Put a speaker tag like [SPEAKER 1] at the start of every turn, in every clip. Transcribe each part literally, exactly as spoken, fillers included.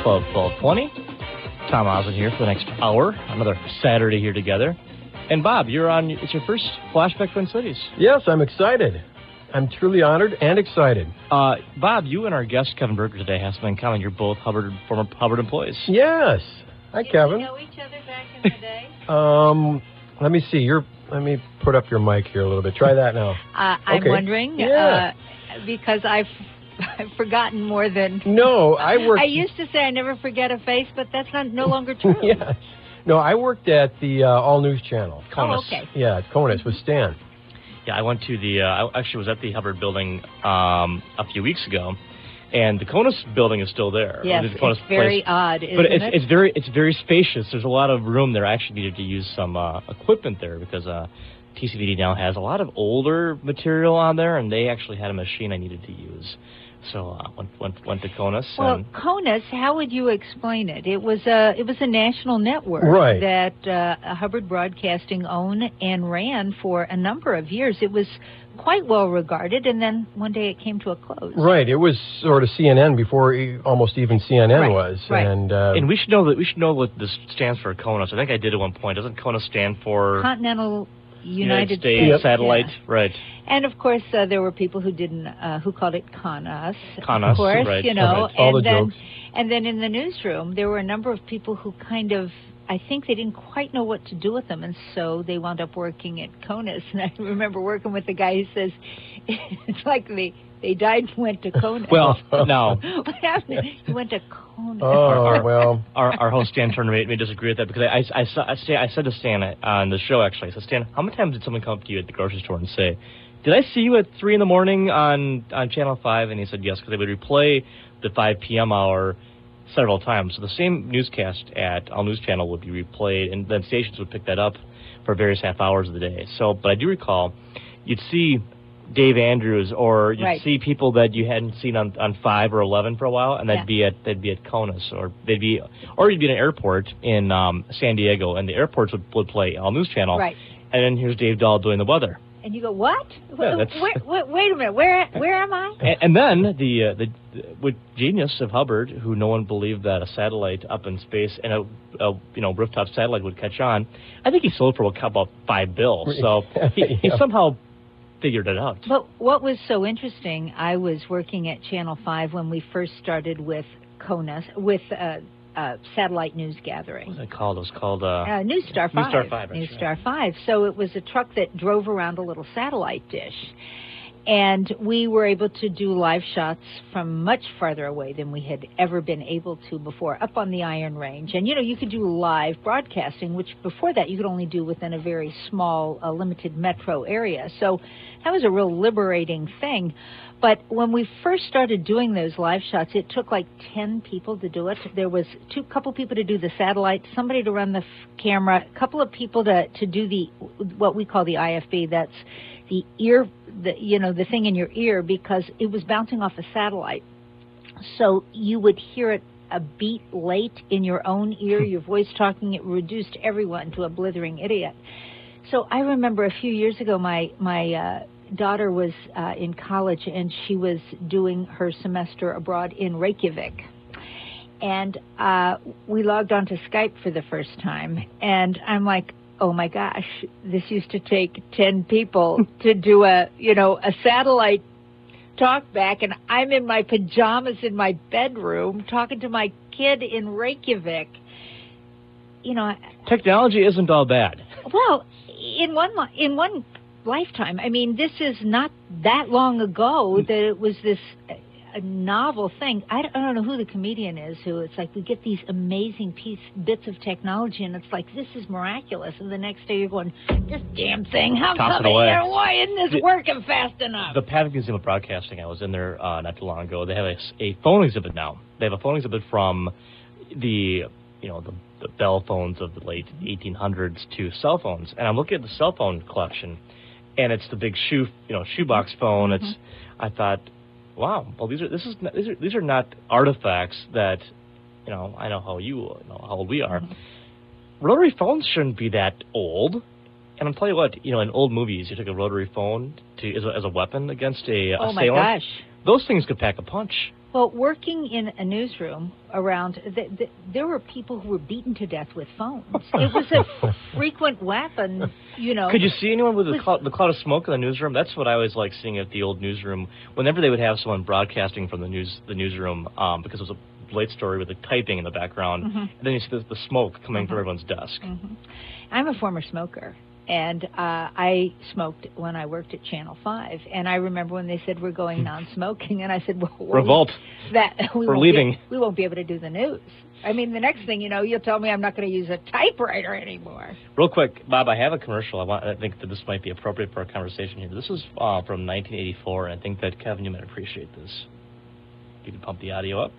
[SPEAKER 1] twelve twelve twenty. Tom Osmond here for the next hour. Another Saturday here together. And Bob, you're on. It's your first Flashback Twin Cities.
[SPEAKER 2] Yes, I'm excited. I'm truly honored and excited.
[SPEAKER 1] Uh, Bob, you and our guest Kevin Berger today have something in common. You're both Hubbard former Hubbard employees.
[SPEAKER 2] Yes. Hi,
[SPEAKER 3] Did
[SPEAKER 2] Kevin.
[SPEAKER 3] we know each other back in the day?
[SPEAKER 2] um, let me see. You're. Let me put up your mic here a little bit. Try that now.
[SPEAKER 3] Uh, I'm
[SPEAKER 2] Okay.
[SPEAKER 3] wondering,
[SPEAKER 2] Yeah.
[SPEAKER 3] uh, because I've, I've forgotten more than...
[SPEAKER 2] No, I worked.
[SPEAKER 3] I used to say I never forget a face, but that's not no longer true.
[SPEAKER 2] Yes. No, I worked at the uh, All News Channel.
[SPEAKER 1] Conus.
[SPEAKER 3] Oh, okay.
[SPEAKER 2] Yeah, at Conus with Stan.
[SPEAKER 1] Yeah, I went to the. Uh, I actually was at the Hubbard building um, a few weeks ago, and the Conus building is still there.
[SPEAKER 3] Yes,
[SPEAKER 1] The Conus
[SPEAKER 3] it's very
[SPEAKER 1] place.
[SPEAKER 3] odd, isn't
[SPEAKER 1] But it's
[SPEAKER 3] it?
[SPEAKER 1] it's very it's very spacious. There's a lot of room there. I actually needed to use some uh, equipment there because uh, T C V D now has a lot of older material on there, and they actually had a machine I needed to use. So uh, went went went to Conus.
[SPEAKER 3] Well,
[SPEAKER 1] and
[SPEAKER 3] Conus, how would you explain it? It was a it was a national network
[SPEAKER 2] Right.
[SPEAKER 3] that uh, Hubbard Broadcasting owned and ran for a number of years. It was quite well regarded, and then one day it came to a close.
[SPEAKER 2] Right. It was sort of C N N before e- almost even C N N
[SPEAKER 3] Right,
[SPEAKER 2] was.
[SPEAKER 3] right.
[SPEAKER 2] And, uh,
[SPEAKER 1] and we should know that we should know what this stands for. Conus. I think I did at one point. Doesn't Conus stand for
[SPEAKER 3] Continental United,
[SPEAKER 1] States
[SPEAKER 2] Yep.
[SPEAKER 1] Satellite?
[SPEAKER 3] Yeah.
[SPEAKER 1] Right.
[SPEAKER 3] And of course, uh, there were people who didn't, uh, who called it Conus.
[SPEAKER 1] Conus,
[SPEAKER 3] of course,
[SPEAKER 1] right.
[SPEAKER 3] you know.
[SPEAKER 2] Right. All
[SPEAKER 3] and
[SPEAKER 2] the
[SPEAKER 3] then,
[SPEAKER 2] jokes.
[SPEAKER 3] and then in the newsroom, there were a number of people who kind of, I think they didn't quite know what to do with them, and so they wound up working at Conus. And I remember working with the guy who says, "It's like they they died and went to Conus."
[SPEAKER 1] Well, no.
[SPEAKER 3] What happened? He went to Conus.
[SPEAKER 2] oh, well.
[SPEAKER 1] Our, our host Stan Turner may, may disagree with that because I, I, I, saw- I, say- I said to Stan on the show actually, I said, Stan, how many times did someone come up to you at the grocery store and say, did I see you at three in the morning on, on Channel five? And he said yes, because they would replay the five p.m. hour several times. So the same newscast at All News Channel would be replayed, and then stations would pick that up for various half hours of the day. So, but I do recall you'd see Dave Andrews, or you'd
[SPEAKER 3] Right.
[SPEAKER 1] see people that you hadn't seen on, on five or eleven for a while, and they'd
[SPEAKER 3] Yeah.
[SPEAKER 1] be at they'd be at Conus, or they'd be, or you'd be at an airport in um, San Diego, and the airports would, would play All News Channel,
[SPEAKER 3] Right.
[SPEAKER 1] and then here's Dave Dahl doing the weather,
[SPEAKER 3] And you go, what?
[SPEAKER 1] Yeah, that's-
[SPEAKER 3] wait, wait, wait a minute. Where where am I?
[SPEAKER 1] and, and then the uh, the, the with genius of Hubbard, who no one believed that a satellite up in space and a, a you know rooftop satellite would catch on. I think he sold for about five bills, so he, he
[SPEAKER 2] Yeah.
[SPEAKER 1] somehow figured it out.
[SPEAKER 3] But what was so interesting, I was working at Channel five when we first started with Conus, with uh, uh, satellite news gathering.
[SPEAKER 1] What was it called? It was called uh,
[SPEAKER 3] Uh, News Star five.
[SPEAKER 1] News Star five, that's
[SPEAKER 3] News
[SPEAKER 1] right.
[SPEAKER 3] Star five. So it was a truck that drove around a little satellite dish. And we were able to do live shots from much farther away than we had ever been able to before, up on the Iron Range. And, you know, you could do live broadcasting, which before that you could only do within a very small, uh, limited metro area. So that was a real liberating thing. But when we first started doing those live shots, it took like ten people to do it. There was two couple people to do the satellite, somebody to run the f- camera, a couple of people to, to do the what we call the I F B. That's the ear, the you know, the thing in your ear, because it was bouncing off a satellite. So you would hear it a beat late in your own ear, your voice talking. It reduced everyone to a blithering idiot. So I remember a few years ago, my my uh, daughter was uh, in college, and she was doing her semester abroad in Reykjavik. And uh, we logged onto Skype for the first time, and I'm like, oh my gosh, this used to take ten people to do a, you know, a satellite talk back, and I'm in my pajamas in my bedroom talking to my kid in Reykjavik. You know,
[SPEAKER 1] technology isn't all bad.
[SPEAKER 3] well, in one li- in one lifetime. I mean, this is not that long ago that it was this uh, a novel thing. I don't, I don't know who the comedian is who it's like we get these amazing piece bits of technology, and it's like this is miraculous, and the next day you're going, this damn thing, how
[SPEAKER 1] Toss
[SPEAKER 3] come
[SPEAKER 1] it away.
[SPEAKER 3] it, why isn't this
[SPEAKER 1] The-
[SPEAKER 3] working fast enough?
[SPEAKER 1] The Paddock Museum of Broadcasting, I was in there uh, not too long ago. They have a, a phone exhibit now. They have a phone exhibit from the, you know, the, the Bell phones of the late eighteen hundreds to cell phones. And I'm looking at the cell phone collection, and it's the big shoe, you know, shoebox phone. It's, I thought, wow, well, these are this is not, these are these are not artifacts that, you know, I know how you, you know, how old we are. Rotary phones shouldn't be that old. And I'll tell you what, you know, in old movies, you took a rotary phone to as a, as a weapon against a
[SPEAKER 3] oh,
[SPEAKER 1] assailant.
[SPEAKER 3] my gosh.
[SPEAKER 1] Those things could pack a punch.
[SPEAKER 3] Well, working in a newsroom around, the, the, there were people who were beaten to death with phones. It was a frequent weapon, you know.
[SPEAKER 1] Could you see anyone with the cloud, the cloud of smoke in the newsroom? That's what I always like seeing at the old newsroom. Whenever they would have someone broadcasting from the news the newsroom, um, because it was a late story with the typing in the background, mm-hmm. and then you see the, the smoke coming mm-hmm. from everyone's desk. Mm-hmm.
[SPEAKER 3] I'm a former smoker. And uh, I smoked when I worked at Channel five. And I remember when they said, we're going non-smoking. And I said, well, well
[SPEAKER 1] revolt.
[SPEAKER 3] That, we
[SPEAKER 1] we're
[SPEAKER 3] won't
[SPEAKER 1] leaving.
[SPEAKER 3] Be, we won't be able to do the news. I mean, the next thing you know, you'll tell me I'm not going to use a typewriter anymore.
[SPEAKER 1] Real quick, Bob, I have a commercial. I want. I think that this might be appropriate for our conversation here. This is uh, from nineteen eighty-four, and I think that, Kevin, you might appreciate this. You can pump the audio up.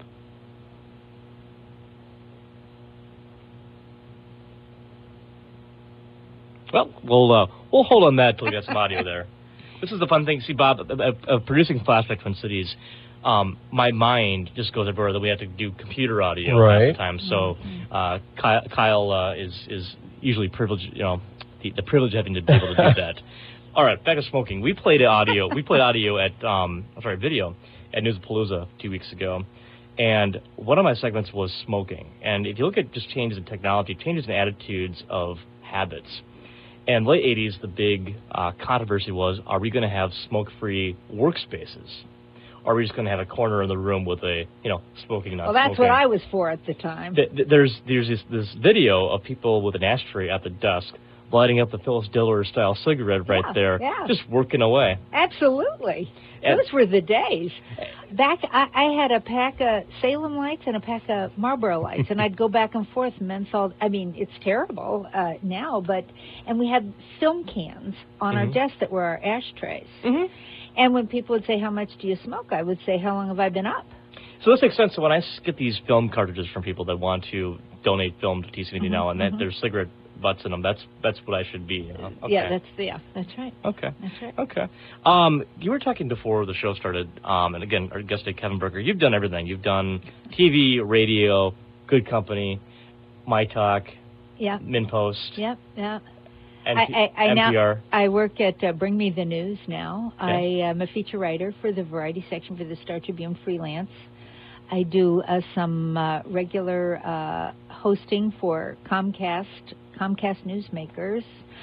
[SPEAKER 1] Well, we'll uh, we'll hold on that till we get some audio there. This is the fun thing. See, Bob, of, of producing Flashback Twin Cities, um, my mind just goes everywhere that we have to do computer audio
[SPEAKER 2] right.
[SPEAKER 1] half the time. So uh, Kyle, Kyle uh, is is usually privileged, you know, the, the privilege of having to be able to do that. All right, back to smoking. We played audio. We played audio at um, I'm sorry, video at Newspalooza two weeks ago. And one of my segments was smoking. And if you look at just changes in technology, changes in attitudes of habits. And in the late eighties, the big uh, controversy was, are we going to have smoke-free workspaces? Or are we just going to have a corner in the room with a, you know, smoking, not
[SPEAKER 3] Well, that's
[SPEAKER 1] smoking?
[SPEAKER 3] what I was for at the time.
[SPEAKER 1] Th- th- there's there's this, this video of people with an ashtray at the desk lighting up the Phyllis Diller-style cigarette right
[SPEAKER 3] yeah,
[SPEAKER 1] there,
[SPEAKER 3] yeah.
[SPEAKER 1] just working away.
[SPEAKER 3] Absolutely.
[SPEAKER 1] And
[SPEAKER 3] those were the days. Back, I, I had a pack of Salem lights and a pack of Marlboro lights, and I'd go back and forth. Menthol. I mean, it's terrible uh, now, but and we had film cans on mm-hmm. our desk that were our ashtrays. Mm-hmm. And when people would say, "How much do you smoke?" I would say, "How long have I been up?"
[SPEAKER 1] So this makes sense. So when I get these film cartridges from people that want to donate film to T C M D mm-hmm. now, and that mm-hmm. there's cigarette butts in them, that's that's what I should be. You know? Okay.
[SPEAKER 3] Yeah, that's yeah, that's right.
[SPEAKER 1] Okay,
[SPEAKER 3] that's right.
[SPEAKER 1] Okay. Um, you were talking before the show started, um, and again, our guest today, Kevin Berger. You've done everything. You've done T V, radio, Good Company, My Talk,
[SPEAKER 3] yeah,
[SPEAKER 1] MinnPost.
[SPEAKER 3] Yep, yeah.
[SPEAKER 1] N-
[SPEAKER 3] I, I, I
[SPEAKER 1] N P R.
[SPEAKER 3] Now I work at uh, Bring Me the News now.
[SPEAKER 1] Okay.
[SPEAKER 3] I am a feature writer for the variety section for the Star Tribune freelance. I do uh, some uh, regular uh, hosting for Comcast, Comcast Newsmakers.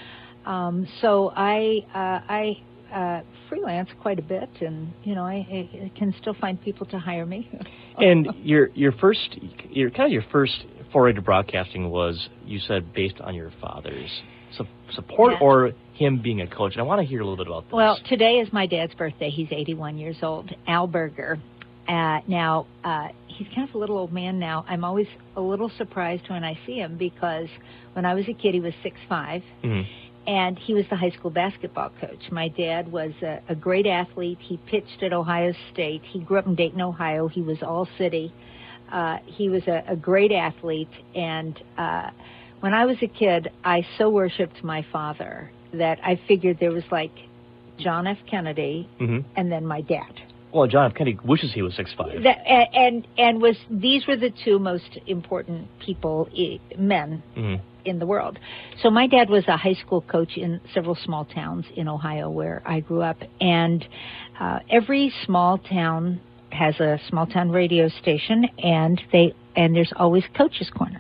[SPEAKER 3] Um, so I uh, I uh, freelance quite a bit, and you know I, I can still find people to hire me.
[SPEAKER 1] And your your first, your kind of your first foray to broadcasting was, you said, based on your father's su- support
[SPEAKER 3] yeah.
[SPEAKER 1] or him being a coach. And I want to hear a little bit about this.
[SPEAKER 3] Well, today is my dad's birthday. He's eighty-one years old. Al Berger. Uh, now, uh, he's kind of a little old man now. I'm always a little surprised when I see him because when I was a kid, he was six five, mm-hmm. and he was the high school basketball coach. My dad was a, a great athlete. He pitched at Ohio State. He grew up in Dayton, Ohio. He was all city. Uh, he was a, a great athlete, and uh, when I was a kid, I so worshipped my father that I figured there was like John F. Kennedy mm-hmm. and then my dad.
[SPEAKER 1] Well, John F. Kennedy wishes he was six five.
[SPEAKER 3] That, and and was these were the two most important people, men mm-hmm. in the world. So my dad was a high school coach in several small towns in Ohio where I grew up, and uh, every small town has a small town radio station, and they and there's always Coach's Corner.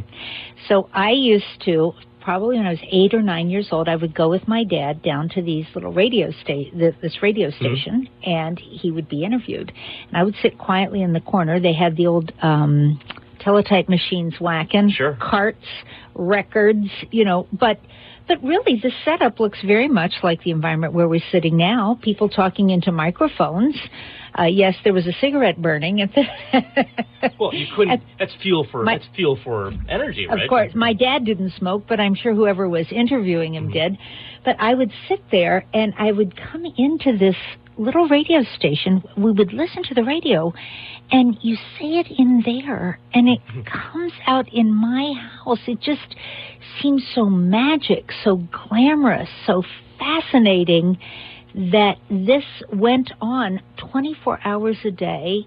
[SPEAKER 3] So I used to. Probably when I was eight or nine years old, I would go with my dad down to these little radio sta- this radio station, mm-hmm. and he would be interviewed. And I would sit quietly in the corner. They had the old um, teletype machines whacking,
[SPEAKER 1] sure.
[SPEAKER 3] carts, records, you know. But but really, the setup looks very much like the environment where we're sitting now. People talking into microphones. Uh, yes, there was a cigarette burning. At the
[SPEAKER 1] well, you couldn't. That's fuel for my, that's fuel for energy, right?
[SPEAKER 3] Of course, my dad didn't smoke, but I'm sure whoever was interviewing him mm-hmm. did. But I would sit there, and I would come into this little radio station. We would listen to the radio, and you say it in there, and it comes out in my house. It just seems so magic, so glamorous, so fascinating. That this went on twenty-four hours a day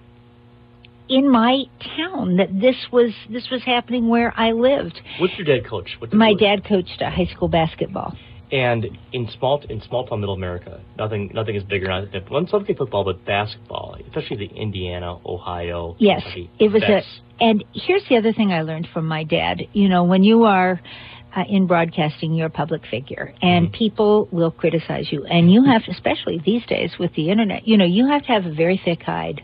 [SPEAKER 3] in my town. That this was this was happening where I lived.
[SPEAKER 1] What's your dad coach? What
[SPEAKER 3] my
[SPEAKER 1] coach?
[SPEAKER 3] dad coached uh, high school basketball.
[SPEAKER 1] And in small in small town middle America, nothing nothing is bigger. Not one something football, but basketball, especially the Indiana, Ohio.
[SPEAKER 3] Yes,
[SPEAKER 1] Kentucky,
[SPEAKER 3] it was
[SPEAKER 1] that's,
[SPEAKER 3] a. And here's the other thing I learned from my dad. You know, when you are uh, in broadcasting, you're a public figure, and
[SPEAKER 1] mm-hmm.
[SPEAKER 3] people will criticize you, and you have, especially these days with the internet, you know, you have to have a very thick hide.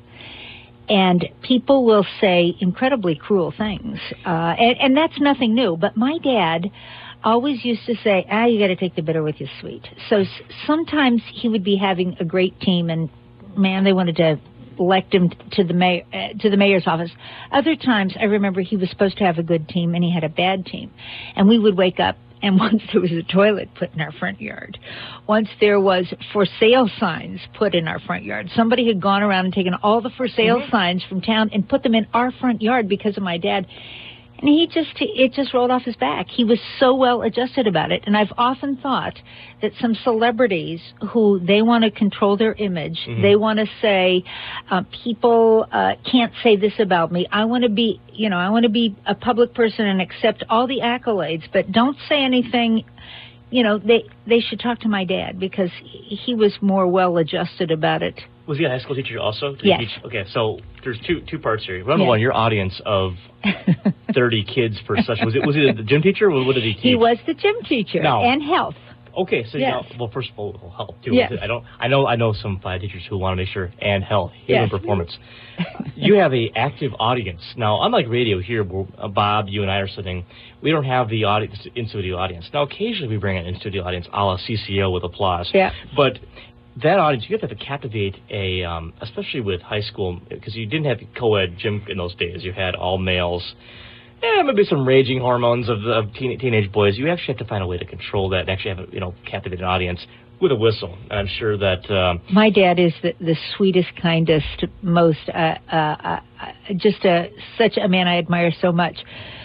[SPEAKER 3] And people will say incredibly cruel things, uh, and, and that's nothing new. But my dad always used to say, ah, you got to take the bitter with the sweet. So s- sometimes he would be having a great team, and man, they wanted to elect him to the mayor, uh, to the mayor's office. Other times, I remember he was supposed to have a good team, and he had a bad team, and we would wake up. And once there was a toilet put in our front yard. Once there was for sale signs put in our front yard. Somebody had gone around and taken all the for sale mm-hmm. signs from town and put them in our front yard because of my dad. And he just, it just rolled off his back. He was so well adjusted about it. And I've often thought that some celebrities who they want to control their image, mm-hmm. they want to say, uh, people uh, can't say this about me. I want to be, you know, I want to be a public person and accept all the accolades, but don't say anything. You know, they they should talk to my dad because he was more well adjusted about it.
[SPEAKER 1] Was he a high school teacher also? Did
[SPEAKER 3] yes.
[SPEAKER 1] He teach? Okay, so there's two two parts here. Number
[SPEAKER 3] yes.
[SPEAKER 1] one, your audience of thirty kids per session. Was it was he the gym teacher or what did he teach?
[SPEAKER 3] He was the gym teacher
[SPEAKER 1] now,
[SPEAKER 3] and health.
[SPEAKER 1] Okay, so
[SPEAKER 3] yes.
[SPEAKER 1] you know, well, first of all, health too.
[SPEAKER 3] Yes.
[SPEAKER 1] I don't. I know. I know some fire teachers who want to make sure and health, human
[SPEAKER 3] yes.
[SPEAKER 1] performance. You have a active audience now. Unlike radio here, where uh, Bob, you and I are sitting, we don't have the audience in studio audience. Now, occasionally we bring an in studio audience, a la C C O with applause.
[SPEAKER 3] Yeah.
[SPEAKER 1] But that audience, you have to captivate a, um, especially with high school, because you didn't have co-ed gym in those days. You had all males. Yeah, maybe some raging hormones of, of teen, teenage boys. You actually have to find a way to control that and actually have a, you know, captivate an audience with a whistle. And I'm sure that um,
[SPEAKER 3] my dad is the, the sweetest, kindest, most uh, uh, uh, just a, such a man I admire so much.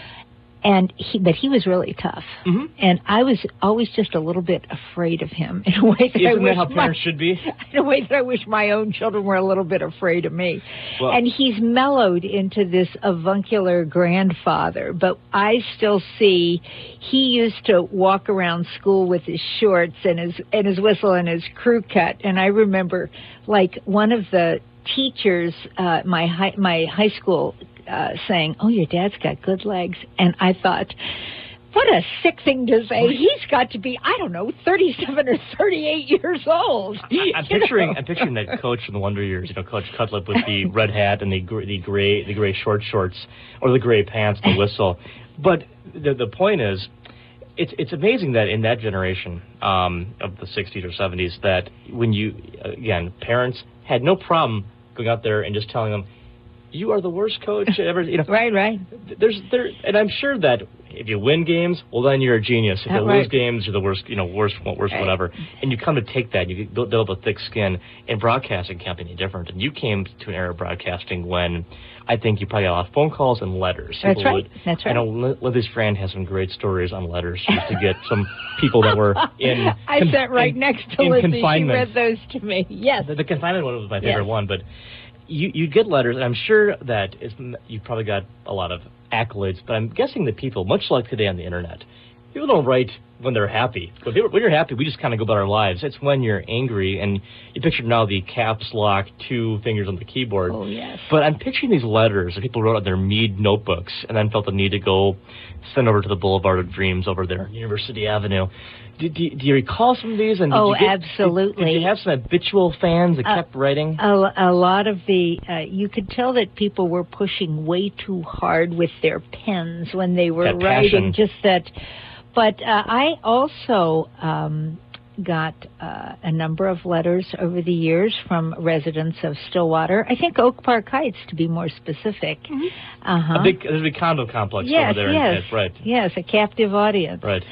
[SPEAKER 3] And he, but he was really tough,
[SPEAKER 1] mm-hmm.
[SPEAKER 3] and I was always just a little bit afraid of him in a way that
[SPEAKER 1] Isn't
[SPEAKER 3] I
[SPEAKER 1] that
[SPEAKER 3] wish
[SPEAKER 1] how parents
[SPEAKER 3] my,
[SPEAKER 1] should be?
[SPEAKER 3] In a way that I wish my own children were a little bit afraid of me.
[SPEAKER 1] Well,
[SPEAKER 3] and he's mellowed into this avuncular grandfather, but I still see he used to walk around school with his shorts and his and his whistle and his crew cut, and I remember like one of the teachers, uh, my high, my high school. Uh, saying, oh, your dad's got good legs. And I thought, what a sick thing to say. He's got to be, I don't know, thirty-seven or thirty-eight years old.
[SPEAKER 1] I'm picturing know? I'm picturing that coach from the Wonder Years, you know, Coach Cutlip with the red hat and the gr- the gray the gray short shorts or the gray pants, the whistle. But the the point is, it's it's amazing that in that generation um, of the sixties or seventies, that when you, again, parents had no problem going out there and just telling them, you are the worst coach ever. You know,
[SPEAKER 3] right, right.
[SPEAKER 1] There's there, and I'm sure that if you win games, well, then you're a genius. If
[SPEAKER 3] That's
[SPEAKER 1] you
[SPEAKER 3] right.
[SPEAKER 1] lose games, you're the worst. You know, worst, worst,
[SPEAKER 3] right.
[SPEAKER 1] whatever. And you come to take that. You build up a thick skin. And broadcasting can't be any different. And you came to an era of broadcasting when I think you probably got a lot of phone calls and letters.
[SPEAKER 3] That's
[SPEAKER 1] people
[SPEAKER 3] right.
[SPEAKER 1] Would,
[SPEAKER 3] That's right.
[SPEAKER 1] I know Lizzie's friend has some great stories on letters. She used to get some people that were in.
[SPEAKER 3] I
[SPEAKER 1] con-
[SPEAKER 3] sat right
[SPEAKER 1] in,
[SPEAKER 3] next to
[SPEAKER 1] in
[SPEAKER 3] Lizzie.
[SPEAKER 1] Confinement.
[SPEAKER 3] She read those to me. Yes.
[SPEAKER 1] The, the confinement one was my favorite
[SPEAKER 3] yes.
[SPEAKER 1] one, but. You you get letters, and I'm sure that it's, you probably got a lot of accolades, but I'm guessing that people, much like today on the internet, people don't write when they're happy. When, they, when you're happy, we just kind of go about our lives. It's when you're angry, and you picture now the caps lock, two fingers on the keyboard.
[SPEAKER 3] Oh, yes.
[SPEAKER 1] But I'm picturing these letters that people wrote on their Mead notebooks and then felt the need to go send over to the Boulevard of Dreams over there on University Avenue. Do, do, do you recall some of these? And did
[SPEAKER 3] oh,
[SPEAKER 1] you get,
[SPEAKER 3] absolutely.
[SPEAKER 1] Did, did you have some habitual fans that
[SPEAKER 3] uh,
[SPEAKER 1] kept writing?
[SPEAKER 3] A, a lot of the, uh, you could tell that people were pushing way too hard with their pens when they were
[SPEAKER 1] that
[SPEAKER 3] writing.
[SPEAKER 1] passion.
[SPEAKER 3] Just that. But uh, I also um, got uh, a number of letters over the years from residents of Stillwater. I think Oak Park Heights, to be more specific.
[SPEAKER 1] Mm-hmm.
[SPEAKER 3] Uh-huh.
[SPEAKER 1] A big, there's a big condo complex
[SPEAKER 3] yes,
[SPEAKER 1] over there.
[SPEAKER 3] Yes,
[SPEAKER 1] in, right.
[SPEAKER 3] Yes, a captive audience.
[SPEAKER 1] Right.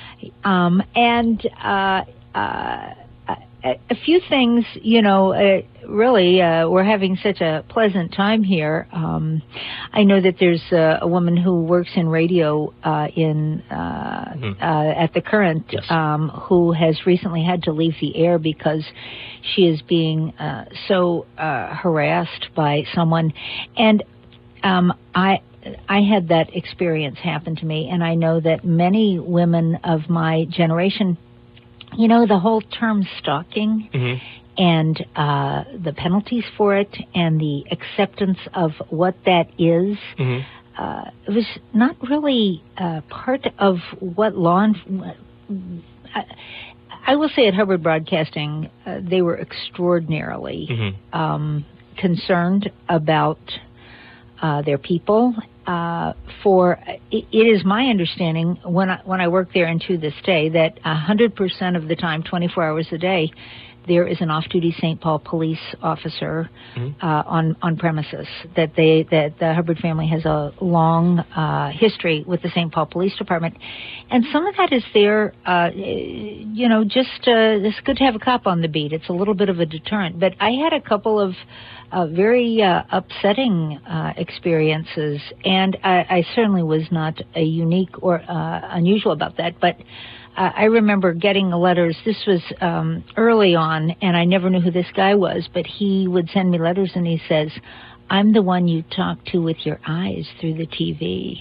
[SPEAKER 3] Um, and uh, uh, a, a few things, you know, uh, really, uh, we're having such a pleasant time here. Um, I know that there's a, a woman who works in radio uh, in uh, mm-hmm. uh, at the Current,
[SPEAKER 1] yes.
[SPEAKER 3] um, who has recently had to leave the air because she is being uh, so uh, harassed by someone. And um, I... I had that experience happen to me, and I know that many women of my generation you know, the whole term stalking
[SPEAKER 1] Mm-hmm.
[SPEAKER 3] and uh, the penalties for it and the acceptance of what that is,
[SPEAKER 1] Mm-hmm.
[SPEAKER 3] uh, it was not really uh, part of what law enforcement... I, I will say at Hubbard Broadcasting, uh, they were extraordinarily
[SPEAKER 1] Mm-hmm.
[SPEAKER 3] um, concerned about uh, their people. Uh, for it, it is my understanding when I, when I work there and to this day that one hundred percent of the time, twenty-four hours a day, there is an off-duty Saint Paul police officer
[SPEAKER 1] Mm-hmm.
[SPEAKER 3] uh, on on premises. That they that the Hubbard family has a long uh, history with the Saint Paul Police Department, and some of that is there. Uh, you know, just uh, it's good to have a cop on the beat. It's a little bit of a deterrent. But I had a couple of uh, very uh, upsetting uh, experiences, and I, I certainly was not a unique or uh, unusual about that, but. Uh, I remember getting the letters. This was um, early on, and I never knew who this guy was, but he would send me letters, and he says, I'm the one you talk to with your eyes through the T V.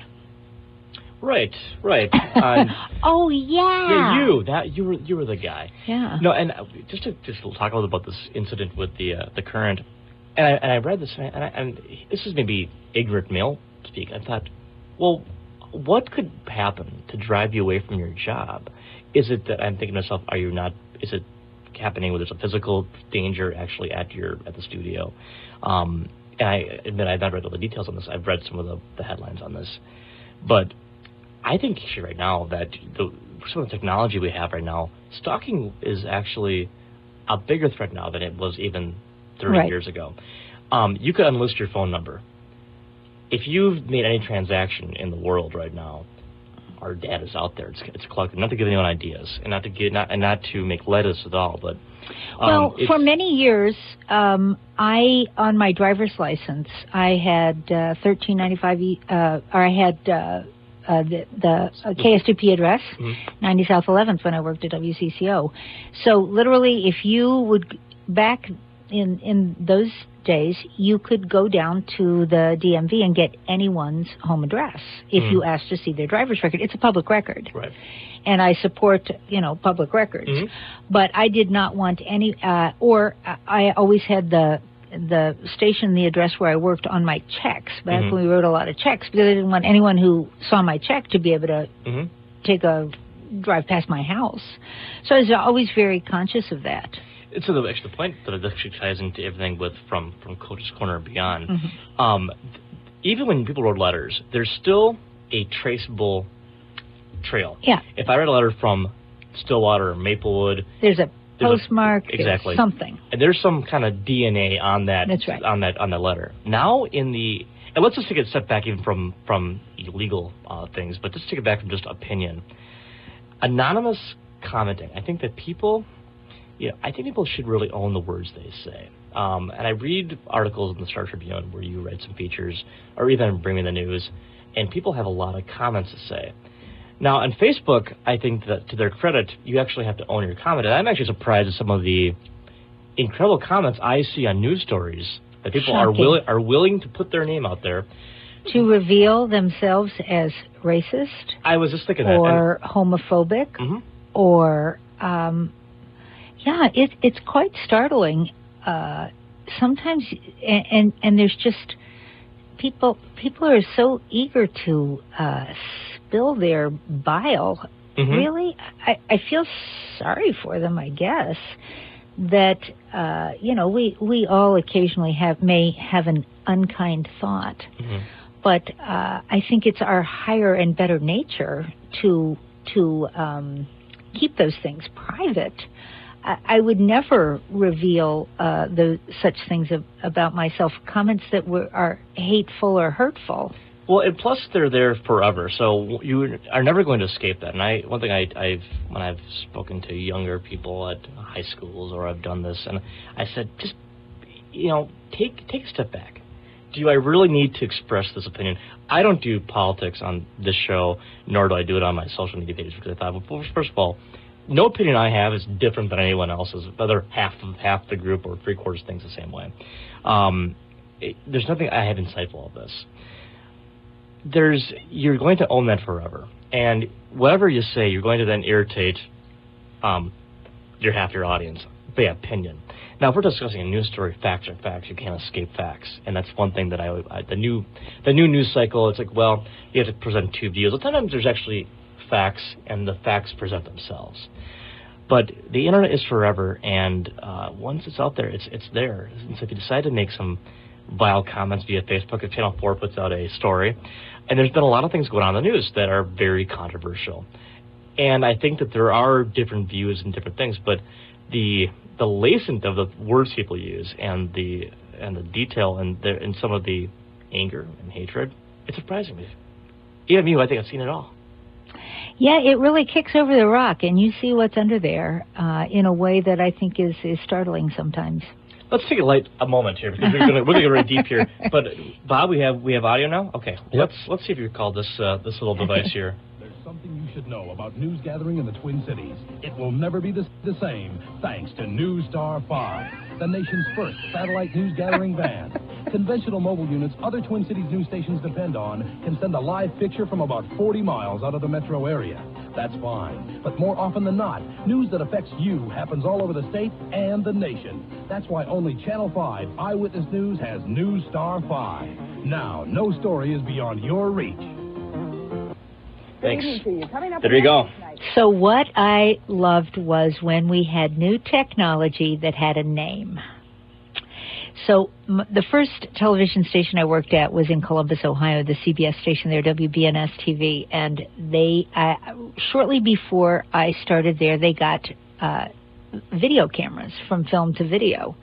[SPEAKER 1] Right, right. Um,
[SPEAKER 3] oh, yeah.
[SPEAKER 1] yeah, you. That you were you were the guy.
[SPEAKER 3] Yeah.
[SPEAKER 1] No, and just to just to talk a little about this incident with the uh, the current, and I and I read this, and, I, and this is maybe ignorant male speak. I thought, well, what could happen to drive you away from your job? Is it that I'm thinking to myself, are you not? Is it happening where there's a physical danger actually at your at the studio? Um, and I admit I've not read all the details on this. I've read some of the, the headlines on this, but I think actually right now that the some of the technology we have right now, stalking is actually a bigger threat now than it was even thirty
[SPEAKER 3] Right.
[SPEAKER 1] years ago. Um, you could unlist your phone number. If you've made any transaction in the world right now, our data is out there. It's, it's collected. Not to give anyone ideas, and not to get not and not to make lettuce at all, but um,
[SPEAKER 3] Well,
[SPEAKER 1] it's-
[SPEAKER 3] for many years, um, I on my driver's license, I had uh, thirteen ninety-five, uh, or I had uh, uh, the, the uh, K S two P address,
[SPEAKER 1] Mhm.
[SPEAKER 3] ninety South eleventh, when I worked at W C C O. So literally, if you would back in in those days, you could go down to the D M V and get anyone's home address if
[SPEAKER 1] Mhm.
[SPEAKER 3] you asked to see their driver's record. It's a public record,
[SPEAKER 1] right.
[SPEAKER 3] and I support, you know, public records.
[SPEAKER 1] Mhm.
[SPEAKER 3] But I did not want any, uh, or I always had the the station, the address where I worked on my checks back
[SPEAKER 1] Mhm.
[SPEAKER 3] when we wrote a lot of checks, because I didn't want anyone who saw my check to be able to
[SPEAKER 1] Mm-hmm.
[SPEAKER 3] take a drive past my house. So I was always very conscious of that.
[SPEAKER 1] So the actually the point that it actually ties into everything with from from Coach's Corner and beyond.
[SPEAKER 3] Mhm.
[SPEAKER 1] Um, even when people wrote letters, there's still a traceable trail.
[SPEAKER 3] Yeah,
[SPEAKER 1] If I read a letter from Stillwater or Maplewood,
[SPEAKER 3] there's a
[SPEAKER 1] There's a-
[SPEAKER 3] postmark, there's
[SPEAKER 1] exactly.
[SPEAKER 3] something.
[SPEAKER 1] and there's some kind of D N A on that
[SPEAKER 3] That's right.
[SPEAKER 1] on that on that letter. Now in the and let's just take a step back even from from illegal uh, things, but just take it back from just opinion. Anonymous commenting. I think that people, you know, I think people should really own the words they say. Um, and I read articles in the Star Tribune where you write some features, or even Bring Me the News, and people have a lot of comments to say. Now, on Facebook, I think that to their credit, you actually have to own your comment. And I'm actually surprised at some of the incredible comments I see on news stories that people are
[SPEAKER 3] Shocking.
[SPEAKER 1] willing are willing to put their name out there.
[SPEAKER 3] To reveal themselves as racist
[SPEAKER 1] I was just thinking that.
[SPEAKER 3] or homophobic
[SPEAKER 1] And, mhm.
[SPEAKER 3] or, um, yeah, it, it's quite startling. Uh, sometimes, and, and, and there's just people, people are so eager to uh, spill their bile.
[SPEAKER 1] Mhm.
[SPEAKER 3] Really, I, I feel sorry for them, I guess, that, uh, you know, we, we all occasionally have, may have an unkind thought.
[SPEAKER 1] Mhm.
[SPEAKER 3] But uh, I think it's our higher and better nature to to um, keep those things private. I, I would never reveal uh, the, such things of, about myself, comments that were are hateful or hurtful.
[SPEAKER 1] Well, and plus they're there forever, so you are never going to escape that. And I, one thing I, I've when I've spoken to younger people at high schools, or I've done this, and I said, just you know, take take a step back. Do I really need to express this opinion? I don't do politics on this show, nor do I do it on my social media pages, because I thought, well, first of all, no opinion I have is different than anyone else's, whether half of half the group or three quarters thinks the same way. Um, it, there's nothing I have insightful of this. There's you're going to own that forever, and whatever you say, you're going to then irritate um, you're half your audience. They have opinion. Now, if we're discussing a news story, facts are facts. You can't escape facts, and that's one thing that I, I the new the new news cycle. It's like, well, you have to present two views. Sometimes there's actually facts, and the facts present themselves. But the internet is forever, and uh, once it's out there, it's it's there. And so if you decide to make some vile comments via Facebook, if Channel four puts out a story, and there's been a lot of things going on in the news that are very controversial, and I think that there are different views and different things, but the the lacent of the words people use and the and the detail and the, and some of the anger and hatred, it's surprising me. Even me, I think I've seen it all.
[SPEAKER 3] Yeah, it really kicks over the rock, and you see what's under there uh, in a way that I think is, is startling sometimes.
[SPEAKER 1] Let's take a light a moment here because we're going we're going to get deep here. But Bob, we have we have audio now. Okay,
[SPEAKER 2] yep.
[SPEAKER 1] let's let's see if you recall this uh, this little device here.
[SPEAKER 4] Something you should know about news gathering in the Twin Cities. It will never be the, the same thanks to NewsStar five, the nation's first satellite news gathering van. Conventional mobile units other Twin Cities news stations depend on can send a live picture from about forty miles out of the metro area. That's fine. But more often than not, news that affects you happens all over the state and the nation. That's why only Channel five Eyewitness News has NewsStar five. Now, no story is beyond your reach.
[SPEAKER 1] Thanks. There you go.
[SPEAKER 3] So what I loved was when we had new technology that had a name. So m- the first television station I worked at was in Columbus, Ohio, the C B S station there, W B N S T V. And they, uh, shortly before I started there, they got uh, video cameras from film to video.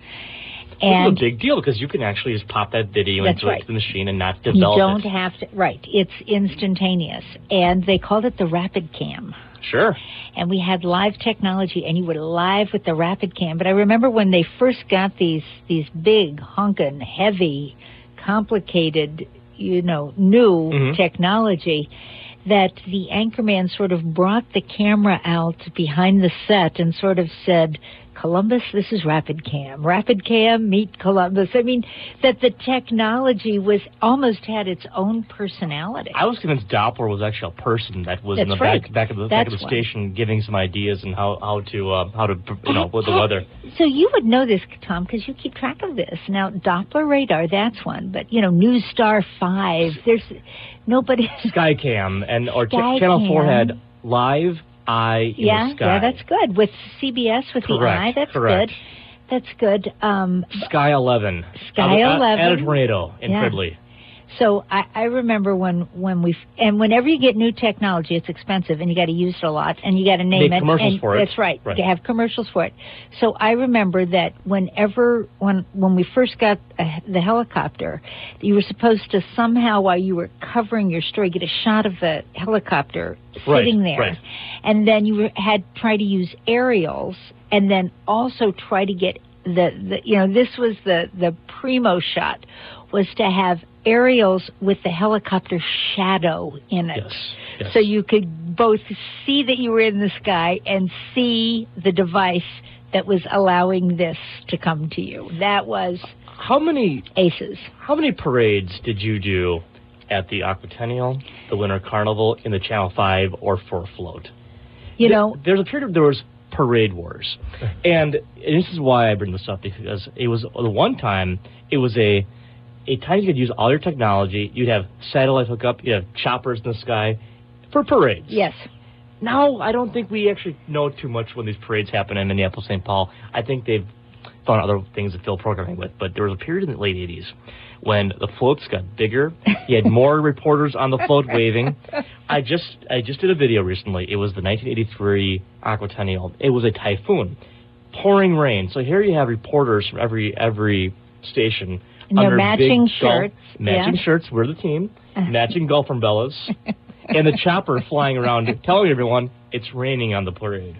[SPEAKER 1] And it's a big deal because you can actually just pop that video into
[SPEAKER 3] right.
[SPEAKER 1] the machine and not develop it.
[SPEAKER 3] You don't it. have to, right. It's instantaneous. And they called it the Rapid Cam.
[SPEAKER 1] Sure.
[SPEAKER 3] And we had live technology, and you were live with the Rapid Cam. But I remember when they first got these these big, honkin', heavy, complicated, you know, new mm-hmm. technology, that the anchorman sort of brought the camera out behind the set and sort of said, Columbus, this is Rapid Cam. Rapid Cam, meet Columbus. I mean, that the technology was almost had its own personality.
[SPEAKER 1] I was convinced Doppler was actually a person that was
[SPEAKER 3] That's
[SPEAKER 1] in the
[SPEAKER 3] right.
[SPEAKER 1] back, back of the,
[SPEAKER 3] back
[SPEAKER 1] back of the
[SPEAKER 3] one.
[SPEAKER 1] station giving some ideas and how, how to, uh, how to you know, with the weather.
[SPEAKER 3] So you would know this, Tom, because you keep track of this. Now, Doppler radar, that's one. But, you know, NewsStar five, there's nobody...
[SPEAKER 1] Skycam, and or
[SPEAKER 3] Skycam.
[SPEAKER 1] Ch- Channel four had live eye in
[SPEAKER 3] yeah,
[SPEAKER 1] the sky.
[SPEAKER 3] Yeah, that's good. With C B S, with
[SPEAKER 1] Correct,
[SPEAKER 3] the eye, that's
[SPEAKER 1] correct.
[SPEAKER 3] good. That's good. Um,
[SPEAKER 1] Sky eleven.
[SPEAKER 3] Sky eleven.
[SPEAKER 1] At a tornado in
[SPEAKER 3] yeah.
[SPEAKER 1] Fridley.
[SPEAKER 3] So I, I remember when, when we, and whenever you get new technology, it's expensive, and you got to use it a lot, and you got to name
[SPEAKER 1] Make
[SPEAKER 3] it.
[SPEAKER 1] commercials
[SPEAKER 3] and
[SPEAKER 1] for it.
[SPEAKER 3] That's right.
[SPEAKER 1] right.
[SPEAKER 3] To have commercials for it. So I remember that whenever, when when we first got a, the helicopter, you were supposed to somehow, while you were covering your story, get a shot of the helicopter sitting
[SPEAKER 1] right,
[SPEAKER 3] there,
[SPEAKER 1] right.
[SPEAKER 3] and then you were, had try to use aerials, and then also try to get the, the you know, this was the the primo shot, was to have aerials with the helicopter shadow in it.
[SPEAKER 1] Yes, yes.
[SPEAKER 3] So you could both see that you were in the sky and see the device that was allowing this to come to you. That was
[SPEAKER 1] how many
[SPEAKER 3] aces.
[SPEAKER 1] How many parades did you do at the Aquatennial, the Winter Carnival, in the Channel five or for float?
[SPEAKER 3] You
[SPEAKER 1] there,
[SPEAKER 3] know,
[SPEAKER 1] there's a period of there was parade wars, and this is why I bring this up, because it was the one time it was a a time you could use all your technology. You'd have satellite hookup, you'd have choppers in the sky for parades.
[SPEAKER 3] Yes.
[SPEAKER 1] Now, I don't think we actually know too much when these parades happen in Minneapolis, Saint Paul. I think they've found other things to fill programming with. But there was a period in the late eighties when the floats got bigger. You had more reporters on the float waving. I just I just did a video recently. It was the nineteen eighty-three Aquatennial. It was a typhoon, pouring rain. So here you have reporters from every every station.
[SPEAKER 3] And they're matching
[SPEAKER 1] big
[SPEAKER 3] shirts.
[SPEAKER 1] Gulf, matching
[SPEAKER 3] yeah.
[SPEAKER 1] shirts. We're the team. Matching golf umbrellas. And the chopper flying around telling everyone it's raining on the parade.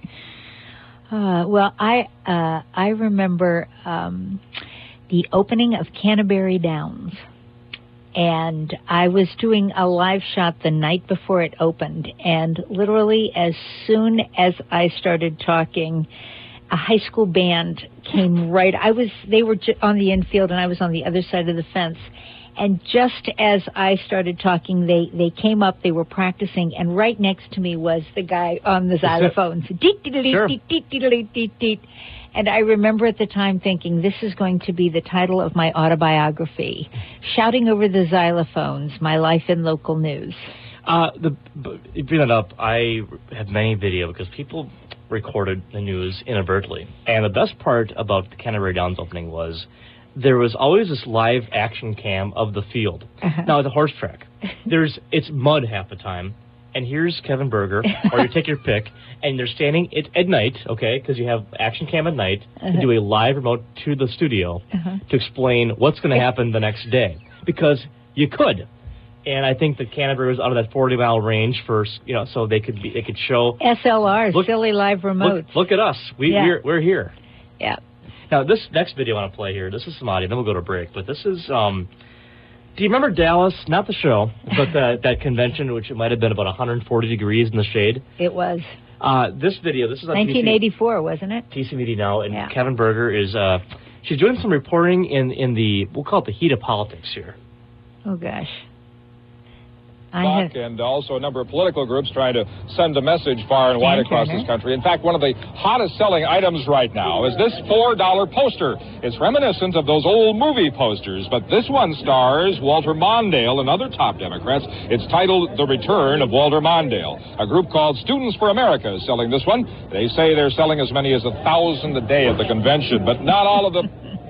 [SPEAKER 3] Uh, well, I uh, I remember um, the opening of Canterbury Downs. And I was doing a live shot the night before it opened. And literally as soon as I started talking, a high school band came right. I was, they were on the infield and I was on the other side of the fence. And just as I started talking, they, they came up, they were practicing, and right next to me was the guy on the xylophones. Deet, deet, deet,
[SPEAKER 1] Sure.
[SPEAKER 3] deet, deet, deet, deet, deet. And I remember at the time thinking, this is going to be the title of my autobiography, Shouting Over the Xylophones, My Life in Local News.
[SPEAKER 1] Uh, the, you bring that up, I have many video because people recorded the news inadvertently. And the best part about the Canterbury Downs opening was there was always this live action cam of the field. Uh-huh. Now, it's a horse track. There's It's mud half the time. And here's Kevin Berger, or you take your pick, and they're standing at, at night, okay, because you have action cam at night, uh-huh. to do a live remote to the studio uh-huh. to explain what's going to happen the next day. Because you could. And I think that Canterbury was out of that forty-mile range for, you know, so they could be, they could show...
[SPEAKER 3] S L Rs, look, silly live remotes.
[SPEAKER 1] Look, look at us. We, yeah. we're, we're here.
[SPEAKER 3] Yeah.
[SPEAKER 1] Now, this next video I want to play here, this is some audio, then we'll go to break. But this is, um, do you remember Dallas? Not the show, but the, that convention, which it might have been about one hundred forty degrees in the shade.
[SPEAKER 3] It was.
[SPEAKER 1] Uh, this video, this is on
[SPEAKER 3] nineteen eighty-four, T C, wasn't it?
[SPEAKER 1] T C M D now, and
[SPEAKER 3] yeah.
[SPEAKER 1] Kevin Berger is, uh, she's doing some reporting in, in the, we'll call it the heat of politics here.
[SPEAKER 3] Oh, gosh.
[SPEAKER 5] I have... And also a number of political groups trying to send a message far and wide across this country. In fact, one of the hottest selling items right now is this four dollar poster. It's reminiscent of those old movie posters, but this one stars Walter Mondale and other top Democrats. It's titled The Return of Walter Mondale. A group called Students for America is selling this one. They say they're selling as many as a thousand a day at the convention, but not all of the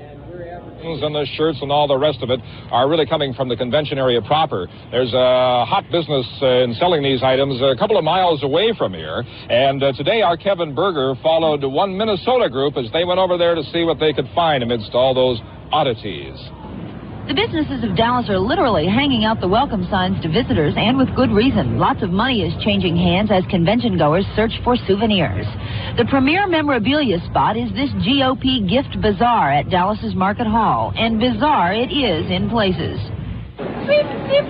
[SPEAKER 5] and the shirts and all the rest of it are really coming from the convention area proper. There's a hot business uh, in selling these items a couple of miles away from here. And uh, today our Kevin Berger followed one Minnesota group as they went over there to see what they could find amidst all those oddities.
[SPEAKER 6] The businesses of Dallas are literally hanging out the welcome signs to visitors, and with good reason. Lots of money is changing hands as convention goers search for souvenirs. The premier memorabilia spot is this G O P gift bazaar at Dallas's Market Hall, and bizarre it is in places. Zip, zip,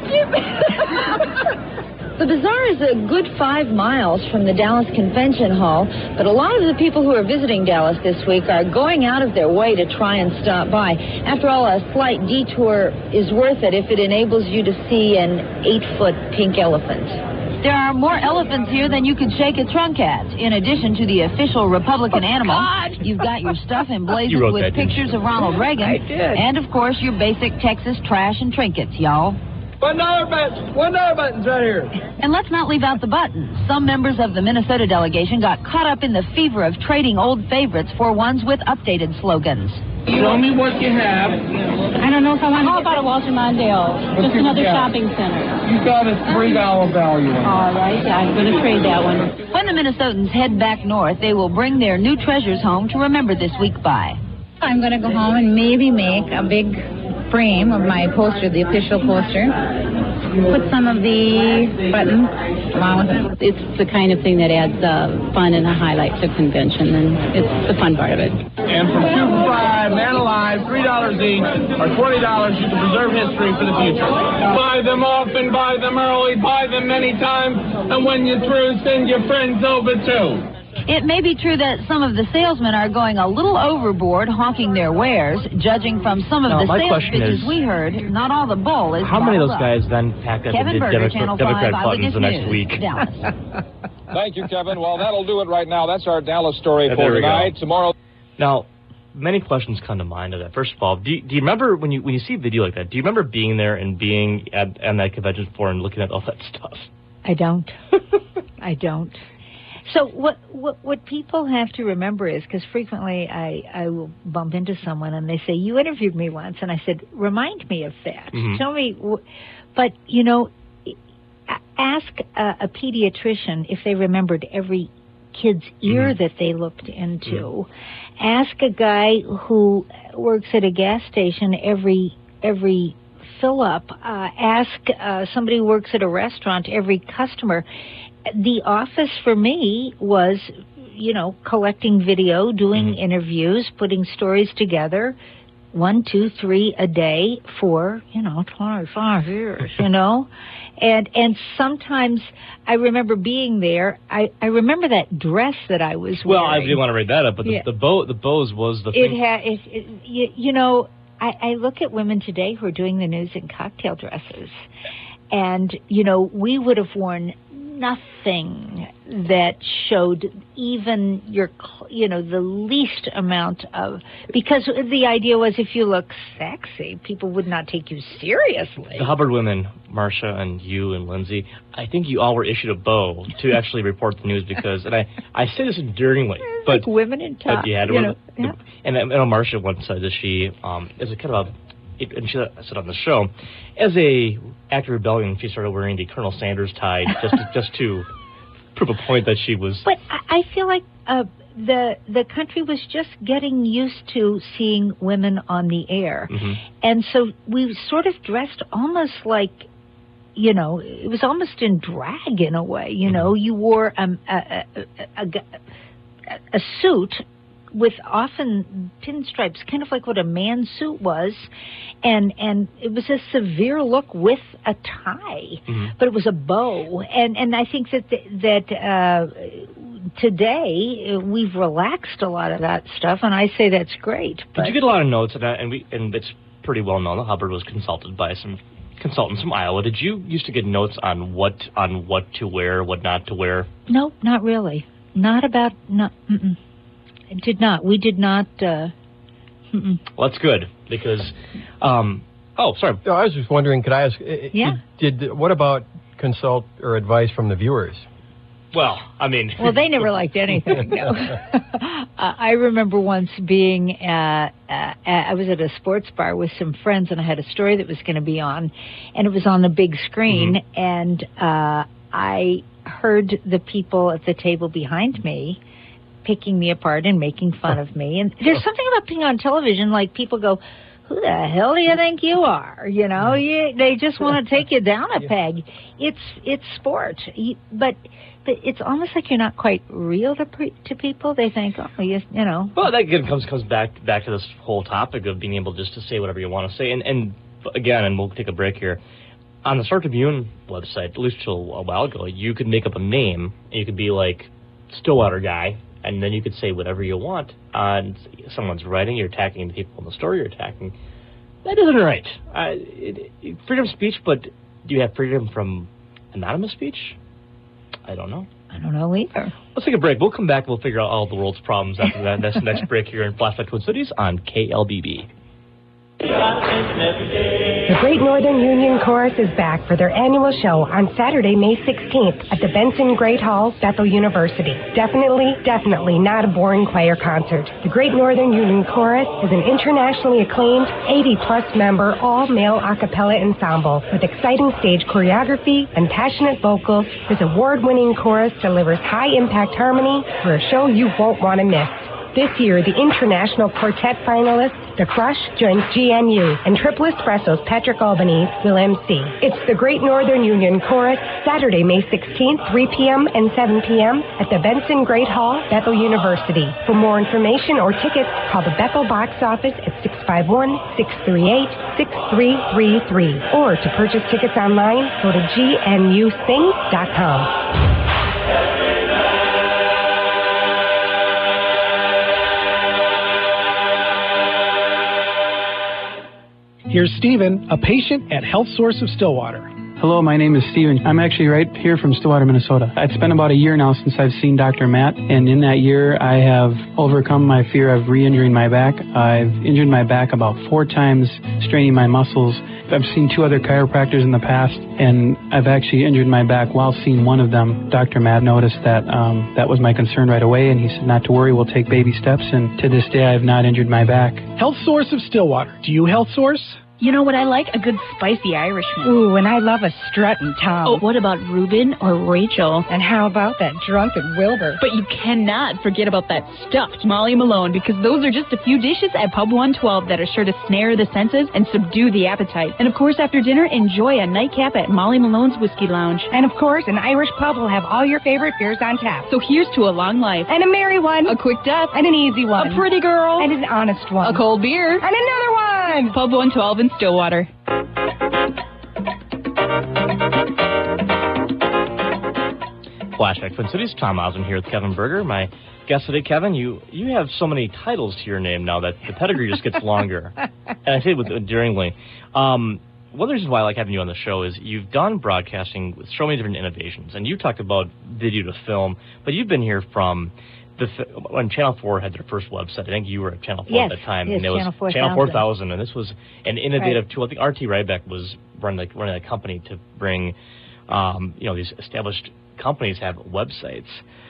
[SPEAKER 6] zip. The bazaar is a good five miles from the Dallas Convention Hall, but a lot of the people who are visiting Dallas this week are going out of their way to try and stop by. After all, a slight detour is worth it if it enables you to see an eight-foot pink elephant. There are more elephants here than you could shake a trunk at. In addition to the official Republican
[SPEAKER 3] oh,
[SPEAKER 6] animal,
[SPEAKER 3] God.
[SPEAKER 6] You've got your stuff emblazoned with
[SPEAKER 1] that,
[SPEAKER 6] pictures of Ronald Reagan.
[SPEAKER 3] I did.
[SPEAKER 6] And, of course, your basic Texas trash and trinkets, y'all.
[SPEAKER 2] One dollar buttons. One dollar buttons right here.
[SPEAKER 6] And let's not leave out the buttons. Some members of the Minnesota delegation got caught up in the fever of trading old favorites for ones with updated slogans.
[SPEAKER 7] Show me what you have.
[SPEAKER 8] I don't know if I want. How about a Walter Mondale?
[SPEAKER 7] Let's
[SPEAKER 8] Just another
[SPEAKER 7] got.
[SPEAKER 8] shopping center.
[SPEAKER 7] You got a three dollar value on it.
[SPEAKER 8] All right, I'm going to trade that one.
[SPEAKER 6] When the Minnesotans head back north, they will bring their new treasures home to remember this week by.
[SPEAKER 9] I'm going to go home and maybe make a big frame of my poster, the official poster. Put some of the buttons along with it.
[SPEAKER 8] It's the kind of thing that adds uh, fun and a highlight to convention, and it's the fun part of it.
[SPEAKER 7] And from two for five, man alive, three dollars each, or twenty dollars, you can preserve history for the future. Buy them often, buy them early, buy them many times, and when you're through, send your friends over too.
[SPEAKER 6] It may be true that some of the salesmen are going a little overboard hawking their wares. Judging from some of
[SPEAKER 1] now,
[SPEAKER 6] the
[SPEAKER 1] my
[SPEAKER 6] sales
[SPEAKER 1] question
[SPEAKER 6] pitches
[SPEAKER 1] is,
[SPEAKER 6] we heard, not all the bull is
[SPEAKER 1] how many of those
[SPEAKER 6] up.
[SPEAKER 1] guys then packed up
[SPEAKER 6] Kevin
[SPEAKER 1] and did
[SPEAKER 6] Berger,
[SPEAKER 1] Democrat,
[SPEAKER 6] Channel
[SPEAKER 1] Democrat
[SPEAKER 6] five,
[SPEAKER 1] buttons the next
[SPEAKER 6] News,
[SPEAKER 1] week?
[SPEAKER 6] Dallas.
[SPEAKER 5] Thank you, Kevin. Well, that'll do it right now. That's our Dallas story
[SPEAKER 1] Yeah,
[SPEAKER 5] for tonight. Tomorrow.
[SPEAKER 1] Now, many questions come to mind of that. First of all, do you, do you remember when you when you see a video like that? Do you remember being there and being at, at that convention floor and looking at all that stuff?
[SPEAKER 3] I don't. I don't. So what, what what people have to remember is, because frequently I, I will bump into someone and they say, you interviewed me once, and I said, remind me of that.
[SPEAKER 1] Mm-hmm.
[SPEAKER 3] Tell me, wh-. But, you know, ask a, a pediatrician if they remembered every kid's ear mm-hmm. that they looked into. Mm-hmm. Ask a guy who works at a gas station every every fill-up. Uh, ask uh, somebody who works at a restaurant every customer. The office for me was, you know, collecting video, doing mm-hmm. interviews, putting stories together, one, two, three a day for, you know, twenty-five years, you know. And and sometimes I remember being there. I, I remember that dress that I was wearing.
[SPEAKER 1] Well, I didn't want to read that up, but the,
[SPEAKER 3] yeah.
[SPEAKER 1] the bow the Bose was the
[SPEAKER 3] It
[SPEAKER 1] thing.
[SPEAKER 3] had, it, it, you, you know, I, I look at women today who are doing the news in cocktail dresses. And, you know, we would have worn nothing that showed even your, you know, the least amount of, because the idea was if you look sexy, people would not take you seriously.
[SPEAKER 1] The Hubbard women, Marcia and you and Lindsay, I think you all were issued a bow to actually report the news because, and I, I say this endearingly, but
[SPEAKER 3] like women in top,
[SPEAKER 1] but you had to,
[SPEAKER 3] you know,
[SPEAKER 1] the,
[SPEAKER 3] yeah.
[SPEAKER 1] and I know Marcia once said that she um, is a kind of a, it, and she said on the show, as a act of rebellion, she started wearing the Colonel Sanders tie just to, just to prove a point that she was.
[SPEAKER 3] But I, I feel like uh, the the country was just getting used to seeing women on the air,
[SPEAKER 1] mm-hmm.
[SPEAKER 3] and so we sort of dressed almost like, you know, it was almost in drag in a way. You mm-hmm. know, you wore um, a, a, a, a, a suit with often pinstripes, kind of like what a man's suit was, and and it was a severe look with a tie,
[SPEAKER 1] mm-hmm.
[SPEAKER 3] but it was a bow, and and I think that that uh, today we've relaxed a lot of that stuff, and I say that's great. But
[SPEAKER 1] Did you get a lot of notes, and and we and it's pretty well known that Hubbard was consulted by some consultants from Iowa. Did you used to get notes on what on what to wear, what not to wear?
[SPEAKER 3] No, not really. Not about not. Mm-mm. Did not. We did not. Uh,
[SPEAKER 1] well, that's good because. Um, oh, sorry.
[SPEAKER 2] No, I was just wondering. Could I ask?
[SPEAKER 3] Yeah.
[SPEAKER 2] Did, did what about consult or advice from the viewers?
[SPEAKER 1] Well, I mean.
[SPEAKER 3] Well, they never liked anything. No. uh, I remember once being. Uh, uh, I was at a sports bar with some friends, and I had a story that was going to be on, and it was on a big screen,
[SPEAKER 1] mm-hmm.
[SPEAKER 3] and uh, I heard the people at the table behind me picking me apart and making fun of me. And there's something about being on television, like people go, who the hell do you think you are? You know, you, they just want to take you down a peg. It's it's sport. You, but but it's almost like you're not quite real to pre, to people. They think, oh, you, you know.
[SPEAKER 1] Well, that again comes comes back back to this whole topic of being able just to say whatever you want to say. And, and again, and we'll take a break here. On the Star Tribune website, at least till a while ago, you could make up a name, and you could be like Stillwater guy, and then you could say whatever you want. Uh, and someone's writing, you're attacking the people in the story you're attacking. That isn't right. Uh, it, it, freedom of speech, but do you have freedom from anonymous speech? I don't know.
[SPEAKER 3] I don't know either.
[SPEAKER 1] Let's take a break. We'll come back. We'll figure out all the world's problems after that. That's the next break here in Flashback Twin Cities on K L B B.
[SPEAKER 10] The Great Northern Union Chorus is back for their annual show on Saturday, May sixteenth at the Benson Great Hall, Bethel University. Definitely, definitely not a boring choir concert. The Great Northern Union Chorus is an internationally acclaimed eighty-plus member, all-male a cappella ensemble with exciting stage choreography and passionate vocals. This award-winning chorus delivers high-impact harmony for a show you won't want to miss. This year, the international quartet finalists, The Crush, joins G N U, and Triple Espresso's Patrick Albanese will M C. It's the Great Northern Union Chorus, Saturday, May sixteenth, three p.m. and seven p.m. at the Benson Great Hall, Bethel University. For more information or tickets, call the Bethel box office at six five one, six three eight, six three three three. Or to purchase tickets online, go to G N U sings dot com.
[SPEAKER 11] Here's Stephen, a patient at Health Source of Stillwater.
[SPEAKER 12] Hello, my name is Steven. I'm actually right here from Stillwater, Minnesota. It's been about a year now since I've seen Doctor Matt, and in that year I have overcome my fear of re-injuring my back. I've injured my back about four times, straining my muscles. I've seen two other chiropractors in the past, and I've actually injured my back while seeing one of them. Doctor Matt noticed that um, that was my concern right away, and he said not to worry, we'll take baby steps, and to this day I have not injured my back.
[SPEAKER 11] Health Source of Stillwater. Do you Health Source?
[SPEAKER 13] You know what I like? A good spicy Irishman.
[SPEAKER 9] Ooh, and I love a strutting Tom.
[SPEAKER 13] Oh, what about Reuben or Rachel?
[SPEAKER 9] And how about that drunken Wilbur?
[SPEAKER 13] But you cannot forget about that stuffed Molly Malone, because those are just a few dishes at Pub one twelve that are sure to snare the senses and subdue the appetite. And of course, after dinner, enjoy a nightcap at Molly Malone's Whiskey Lounge.
[SPEAKER 9] And of course, an Irish pub will have all your favorite beers on tap.
[SPEAKER 13] So here's to a long life.
[SPEAKER 9] And a merry one.
[SPEAKER 13] A quick death.
[SPEAKER 9] And an easy one.
[SPEAKER 13] A pretty girl.
[SPEAKER 9] And an honest one.
[SPEAKER 13] A cold beer.
[SPEAKER 9] And another one.
[SPEAKER 13] Pub one twelve in Stillwater.
[SPEAKER 1] Flashback Twin Cities. Tom Osmond here with Kevin Berger. My guest today, Kevin, you, you have so many titles to your name now that the pedigree just gets longer. And I say it with endearingly. Um, one of the reasons why I like having you on the show is you've done broadcasting with so many different innovations. And you talked about video to film, but you've been here from the when Channel four had their first website. I think you were at Channel four
[SPEAKER 3] yes,
[SPEAKER 1] at that time.
[SPEAKER 3] Yes,
[SPEAKER 1] and it was
[SPEAKER 3] Channel four thousand.
[SPEAKER 1] Channel four thousand, and this was an innovative
[SPEAKER 3] right.
[SPEAKER 1] tool. I think R T Ryback was running the, running the company to bring, um, you know, these established companies have websites.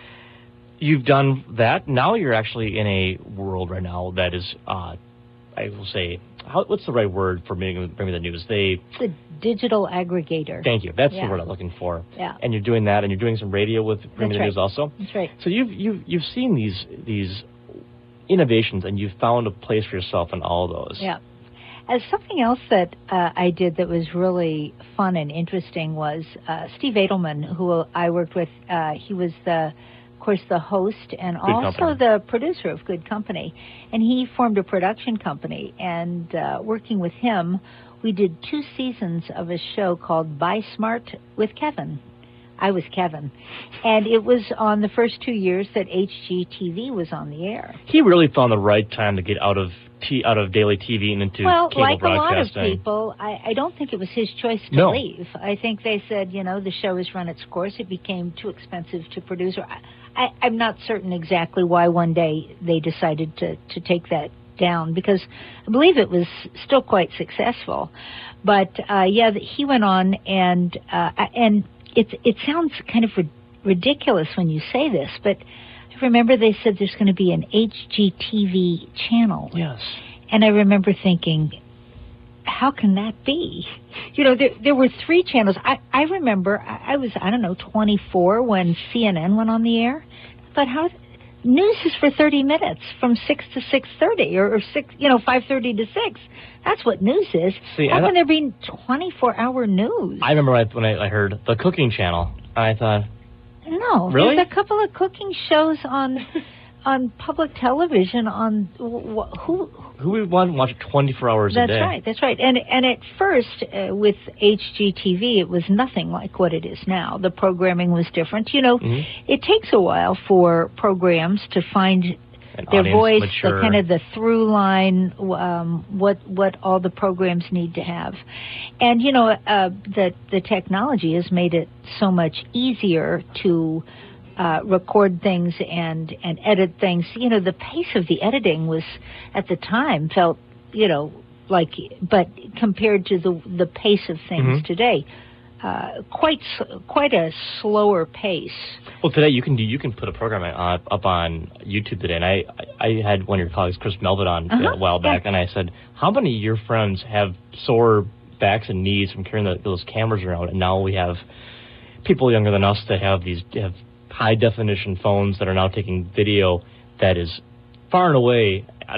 [SPEAKER 1] You've done that. Now you're actually in a world right now that is, uh, I will say, how, what's the right word for bringing, bringing the news? They
[SPEAKER 3] the digital aggregator.
[SPEAKER 1] Thank you. That's
[SPEAKER 3] yeah.
[SPEAKER 1] the word I'm looking for.
[SPEAKER 3] Yeah.
[SPEAKER 1] And you're doing that, and you're doing some radio with bringing the
[SPEAKER 3] right.
[SPEAKER 1] news also.
[SPEAKER 3] That's right.
[SPEAKER 1] So you've you've you've seen these these innovations, and you've found a place for yourself in all of those.
[SPEAKER 3] Yeah. As something else that uh, I did that was really fun and interesting was uh, Steve Edelman, who I worked with. Uh, he was the, of course, the host and
[SPEAKER 1] Good
[SPEAKER 3] also
[SPEAKER 1] Company.
[SPEAKER 3] the producer of Good Company. And he formed a production company. And uh, working with him, we did two seasons of a show called Buy Smart with Kevin. I was Kevin. And it was on the first two years that H G T V was on the air.
[SPEAKER 1] He really found the right time to get out of t- out of daily T V and into
[SPEAKER 3] well,
[SPEAKER 1] cable
[SPEAKER 3] like a lot of
[SPEAKER 1] broadcasting.
[SPEAKER 3] people, I, I don't think it was his choice to
[SPEAKER 1] No.
[SPEAKER 3] leave. I think they said, you know, the show has run its course. It became too expensive to produce. Or I, I, I'm not certain exactly why one day they decided to, to take that down, because I believe it was still quite successful. But, uh, yeah, he went on, and uh, and it, it sounds kind of ri- ridiculous when you say this, but I remember they said there's going to be an H G T V channel.
[SPEAKER 1] Yes.
[SPEAKER 3] And I remember thinking, how can that be? You know, there there were three channels. I, I remember I, I was, I don't know, twenty-four when C N N went on the air. But how, news is for thirty minutes from six to six thirty or, or six, you know, five thirty to six. That's what news is.
[SPEAKER 1] See,
[SPEAKER 3] how
[SPEAKER 1] I
[SPEAKER 3] can there be twenty-four hour news?
[SPEAKER 1] I remember right when I, I heard the cooking channel, I thought,
[SPEAKER 3] No,
[SPEAKER 1] Really?
[SPEAKER 3] there's a couple of cooking shows on on public television on wh- who
[SPEAKER 1] who would want to watch twenty-four hours
[SPEAKER 3] That's
[SPEAKER 1] a day?
[SPEAKER 3] right. That's right. And and at first, uh, with H G T V, it was nothing like what it is now. The programming was different. You know,
[SPEAKER 1] Mhm.
[SPEAKER 3] it takes a while for programs to find
[SPEAKER 1] An
[SPEAKER 3] their
[SPEAKER 1] audience
[SPEAKER 3] voice,
[SPEAKER 1] mature.
[SPEAKER 3] the kind of the through line, um, what what all the programs need to have. And you know, uh, the the technology has made it so much easier to Uh, record things and, and edit things. You know, the pace of the editing was, at the time, felt, you know, like, but compared to the the pace of things
[SPEAKER 1] Mhm.
[SPEAKER 3] today, uh, quite s- quite a slower pace.
[SPEAKER 1] Well, today you can do you can put a program uh, up on YouTube today, and I I had one of your colleagues, Chris Melvin, on
[SPEAKER 3] Uh-huh,
[SPEAKER 1] a while back,
[SPEAKER 3] yeah.
[SPEAKER 1] and I said, how many of your friends have sore backs and knees from carrying the, those cameras around? And now we have people younger than us that have these have high definition phones that are now taking video that is far and away, uh,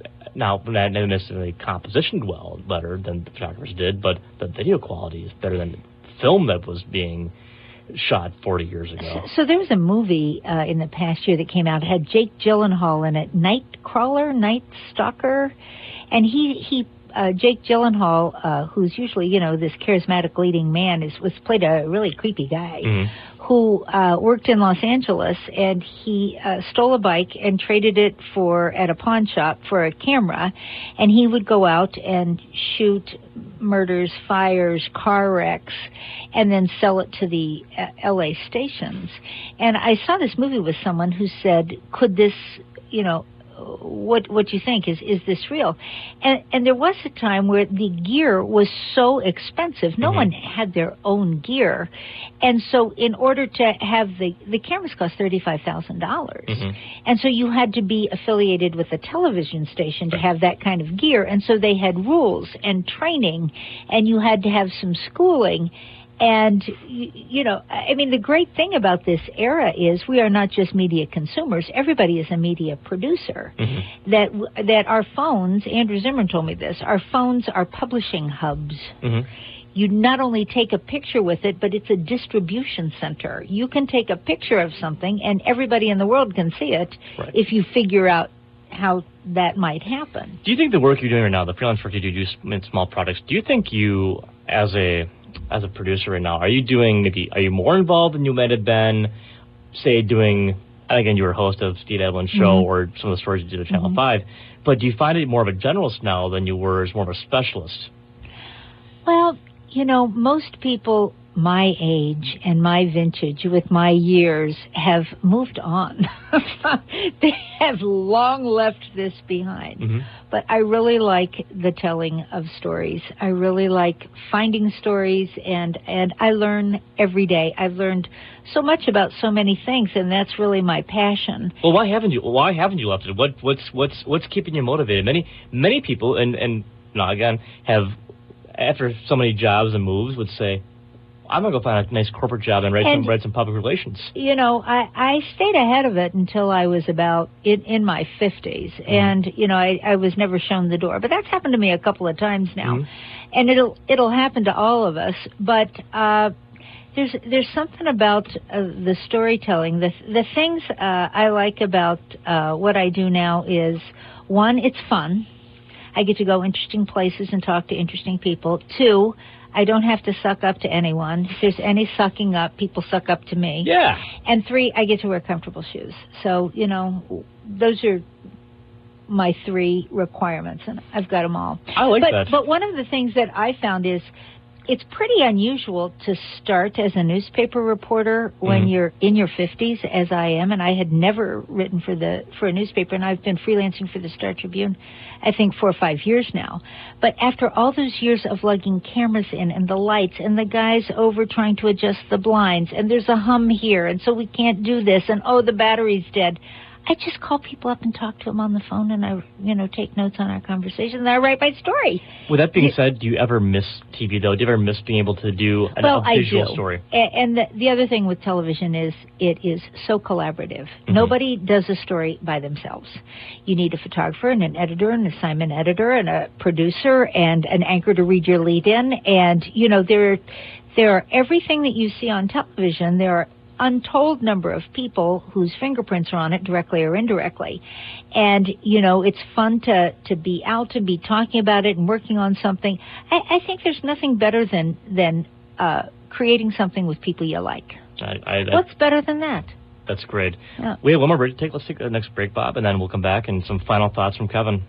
[SPEAKER 1] now not necessarily compositioned well, better than the photographers did, but the video quality is better than film that was being shot forty years ago.
[SPEAKER 3] So there was a movie uh, in the past year that came out. It had Jake Gyllenhaal in it, Nightcrawler, Night Stalker, and he he uh, Jake Gyllenhaal, uh, who's usually you know this charismatic leading man, is was played a really creepy guy.
[SPEAKER 1] Mhm.
[SPEAKER 3] Who uh, worked in Los Angeles, and he uh, stole a bike and traded it for at a pawn shop for a camera, and he would go out and shoot murders, fires, car wrecks, and then sell it to the uh, L A stations. And I saw this movie with someone who said, "Could this, you know?" What what you think is is this real? And and there was a time where the gear was so expensive, no
[SPEAKER 1] Mhm.
[SPEAKER 3] one had their own gear, and so in order to have the the cameras cost thirty five thousand dollars,
[SPEAKER 1] Mhm.
[SPEAKER 3] and so you had to be affiliated with a television station to have that kind of gear, and so they had rules and training, and you had to have some schooling. And, you, you know, I mean, the great thing about this era is we are not just media consumers. Everybody is a media producer.
[SPEAKER 1] Mm-hmm.
[SPEAKER 3] That that our phones, Andrew Zimmern told me this, our phones are publishing hubs.
[SPEAKER 1] Mm-hmm.
[SPEAKER 3] You not only take a picture with it, but it's a distribution center. You can take a picture of something and everybody in the world can see it
[SPEAKER 1] Right.
[SPEAKER 3] if you figure out how that might happen.
[SPEAKER 1] Do you think the work you're doing right now, the freelance work you do, do in small projects, do you think you, as a as a producer right now, are you doing maybe, are you more involved than you might have been say, doing, again, you were a host of Steve Edwin's show
[SPEAKER 3] Mm-hmm.
[SPEAKER 1] or some of the stories you did at Channel
[SPEAKER 3] Mm-hmm.
[SPEAKER 1] five, but do you find it more of a generalist now than you were as more of a specialist?
[SPEAKER 3] Well, you know, most people my age and my vintage with my years have moved on. They have long left this behind.
[SPEAKER 1] Mm-hmm.
[SPEAKER 3] But I really like the telling of stories. I really like finding stories, and, and I learn every day. I've learned so much about so many things, and that's really my passion.
[SPEAKER 1] Well, why haven't you? Why haven't you left it? What what's what's what's keeping you motivated? Many many people, and and you know, again, have after so many jobs and moves, would say, I'm going to go find a nice corporate job and write,
[SPEAKER 3] And-
[SPEAKER 1] some, write some public relations.
[SPEAKER 3] You know, I, I stayed ahead of it until I was about in, in my fifties.
[SPEAKER 1] Mm-hmm.
[SPEAKER 3] And, you know, I, I was never shown the door. But that's happened to me a couple of times now.
[SPEAKER 1] Mm-hmm.
[SPEAKER 3] And it'll it'll happen to all of us. But uh, there's there's something about uh, the storytelling. The, the things uh, I like about uh, what I do now is, one, it's fun. I get to go interesting places and talk to interesting people. Two, I don't have to suck up to anyone. If there's any sucking up, people suck up to me.
[SPEAKER 1] Yeah.
[SPEAKER 3] And three, I get to wear comfortable shoes. So, you know, those are my three requirements, and I've got them all.
[SPEAKER 1] I like
[SPEAKER 3] but,
[SPEAKER 1] that.
[SPEAKER 3] But one of the things that I found is it's pretty unusual to start as a newspaper reporter when
[SPEAKER 1] Mhm.
[SPEAKER 3] you're in your fifties, as I am, and I had never written for the for a newspaper, and I've been freelancing for the Star Tribune, I think, four or five years now. But after all those years of lugging cameras in and the lights and the guys over trying to adjust the blinds, and there's a hum here, and so we can't do this, and oh, the battery's dead, I just call people up and talk to them on the phone, and I, you know, take notes on our conversation, and I write my story.
[SPEAKER 1] With that being said, do you ever miss T V, though? Do you ever miss being able to do an,
[SPEAKER 3] well,
[SPEAKER 1] a visual
[SPEAKER 3] I do.
[SPEAKER 1] story?
[SPEAKER 3] A- And the, the other thing with television is it is so collaborative.
[SPEAKER 1] Mm-hmm.
[SPEAKER 3] Nobody does a story by themselves. You need a photographer and an editor and an assignment editor and a producer and an anchor to read your lead in. And, you know, there, there are everything that you see on television. There are untold number of people whose fingerprints are on it, directly or indirectly. And, you know, it's fun to, to be out, to be talking about it and working on something. I, I think there's nothing better than, than uh, creating something with people you like.
[SPEAKER 1] I, I, that,
[SPEAKER 3] What's better than that?
[SPEAKER 1] That's great.
[SPEAKER 3] Yeah.
[SPEAKER 1] We have one more break to take. Let's take the next break, Bob, and then we'll come back and some final thoughts from Kevin.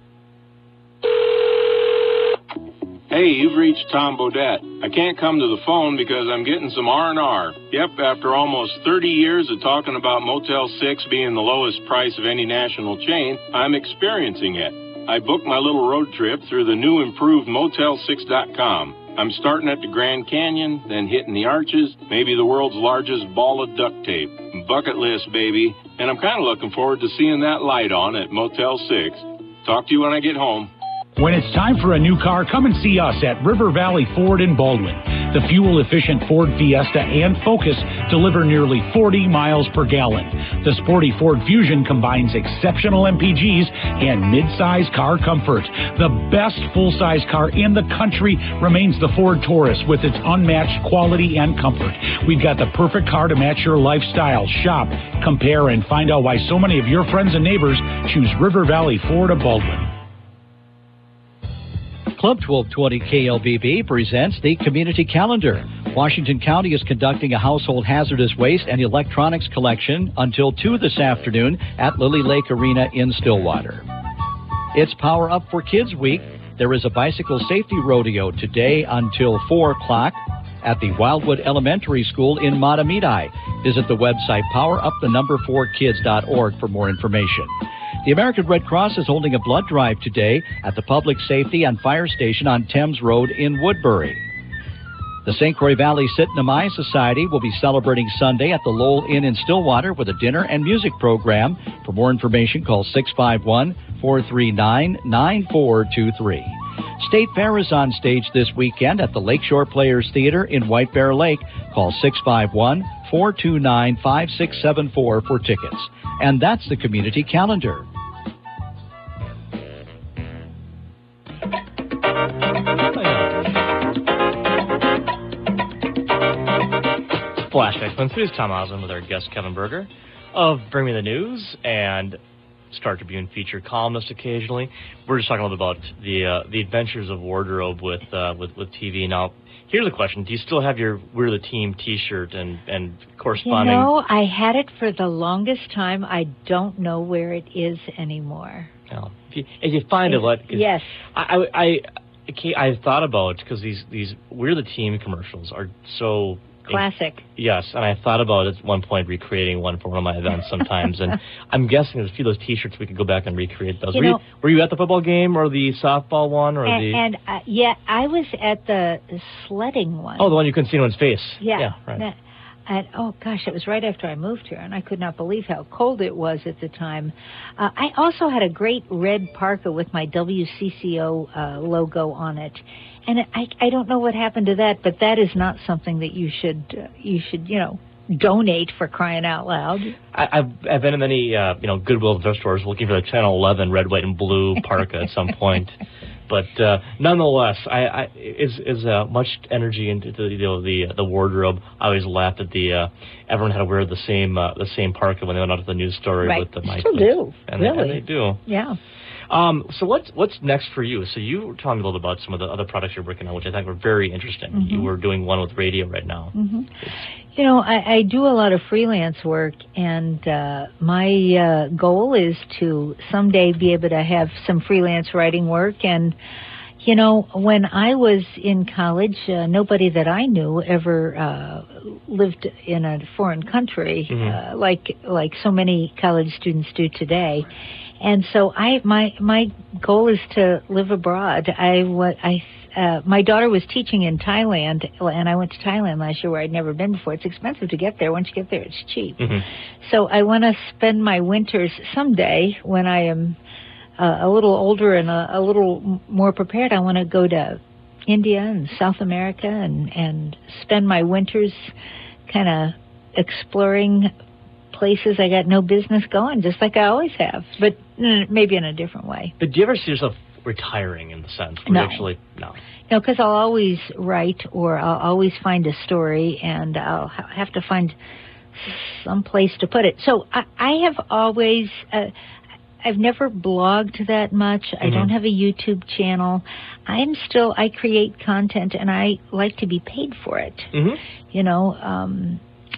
[SPEAKER 14] Hey, you've reached Tom Bodette. I can't come to the phone because I'm getting some R and R. Yep, after almost thirty years of talking about Motel six being the lowest price of any national chain, I'm experiencing it. I booked my little road trip through the new improved Motel six dot com. I'm starting at the Grand Canyon, then hitting the Arches, maybe the world's largest ball of duct tape. Bucket list, baby. And I'm kind of looking forward to seeing that light on at Motel six. Talk to you when I get home.
[SPEAKER 15] When it's time for a new car, come and see us at River Valley Ford in Baldwin. The fuel-efficient Ford Fiesta and Focus deliver nearly forty miles per gallon. The sporty Ford Fusion combines exceptional M P Gs and mid-size car comfort. The best full-size car in the country remains the Ford Taurus with its unmatched quality and comfort. We've got the perfect car to match your lifestyle. Shop, compare, and find out why so many of your friends and neighbors choose River Valley Ford of Baldwin.
[SPEAKER 16] Club twelve twenty K L B B presents the Community Calendar. Washington County is conducting a household hazardous waste and electronics collection until two this afternoon at Lily Lake Arena in Stillwater. It's Power Up for Kids Week. There is a bicycle safety rodeo today until four o'clock at the Wildwood Elementary School in Matamidi. Visit the website power up the number four kids dot org for more information. The American Red Cross is holding a blood drive today at the Public Safety and Fire Station on Thames Road in Woodbury. The Saint Croix Valley Sit-in-a-Mai Society will be celebrating Sunday at the Lowell Inn in Stillwater with a dinner and music program. For more information, call six five one, four three nine, nine four two three. State Fair is on stage this weekend at the Lakeshore Players Theater in White Bear Lake. Call six five one, four two nine, five six seven four for tickets. And that's the Community Calendar.
[SPEAKER 1] Flashback Twin Cities, Tom Osmond with our guest Kevin Berger of Bring Me the News. And Star Tribune feature columnist occasionally. We're just talking a little bit about the uh, the adventures of wardrobe with uh, with with T V. Now, here's a question: do you still have your "We're the Team" T-shirt and and corresponding?
[SPEAKER 3] You know, I had it for the longest time. I don't know where it is anymore.
[SPEAKER 1] No. If you, if you find it, let
[SPEAKER 3] yes.
[SPEAKER 1] I I I, okay, I thought about because these these "We're the Team" commercials are so
[SPEAKER 3] classic.
[SPEAKER 1] Yes, and I thought about at one point recreating one for one of my events sometimes, and I'm guessing there's a few of those T-shirts we could go back and recreate those.
[SPEAKER 3] You
[SPEAKER 1] were,
[SPEAKER 3] know,
[SPEAKER 1] you, were you at the football game or the softball one or
[SPEAKER 3] and,
[SPEAKER 1] the?
[SPEAKER 3] And uh, yeah, I was at the sledding one.
[SPEAKER 1] Oh, the one you couldn't see anyone's face.
[SPEAKER 3] Yeah.
[SPEAKER 1] Yeah. Right.
[SPEAKER 3] That, and oh gosh, it was right after I moved here, and I could not believe how cold it was at the time. Uh, I also had a great red parka with my W C C O uh, logo on it. And I, I don't know what happened to that, but that is not something that you should, uh, you should, you know, donate, for crying out loud.
[SPEAKER 1] I, I've I've been in many, uh, you know, Goodwill thrift stores looking for the Channel eleven red, white, and blue parka at some point. But uh, nonetheless, I, I is is uh, much energy into the you know, the the wardrobe. I always laughed at the uh, everyone had to wear the same uh, the same parka when they went out to the news story
[SPEAKER 3] right.
[SPEAKER 1] with the mic.
[SPEAKER 3] Still do,
[SPEAKER 1] and
[SPEAKER 3] really?
[SPEAKER 1] They, and they do.
[SPEAKER 3] Yeah.
[SPEAKER 1] Um, so what's what's next for you? So you were telling me a little bit about some of the other products you're working on, which I think were very interesting.
[SPEAKER 3] Mm-hmm.
[SPEAKER 1] You were doing one with radio right now.
[SPEAKER 3] Mm-hmm. You know, I, I do a lot of freelance work, and uh, my uh, goal is to someday be able to have some freelance writing work. And, you know, when I was in college, uh, nobody that I knew ever uh, lived in a foreign country mm-hmm. uh, like like so many college students do today. And so I, my, my goal is to live abroad. I, what, I, uh, my daughter was teaching in Thailand, and I went to Thailand last year where I'd never been before. It's expensive to get there. Once you get there, it's cheap. Mm-hmm. So I want to spend my winters someday when I am uh, a little older and a, a little more prepared. I want to go to India and South America and, and spend my winters kind of exploring places I got no business going, just like I always have, but maybe in a different way.
[SPEAKER 1] But do you ever see yourself retiring in the sense? Where
[SPEAKER 3] No.
[SPEAKER 1] You actually, no.
[SPEAKER 3] No, because I'll always write, or I'll always find a story, and I'll ha- have to find some place to put it. So I, I have always, uh, I've never blogged that much. Mm-hmm. I don't have a YouTube channel. I'm still, I create content, and I like to be paid for it. Mm-hmm. You know, um,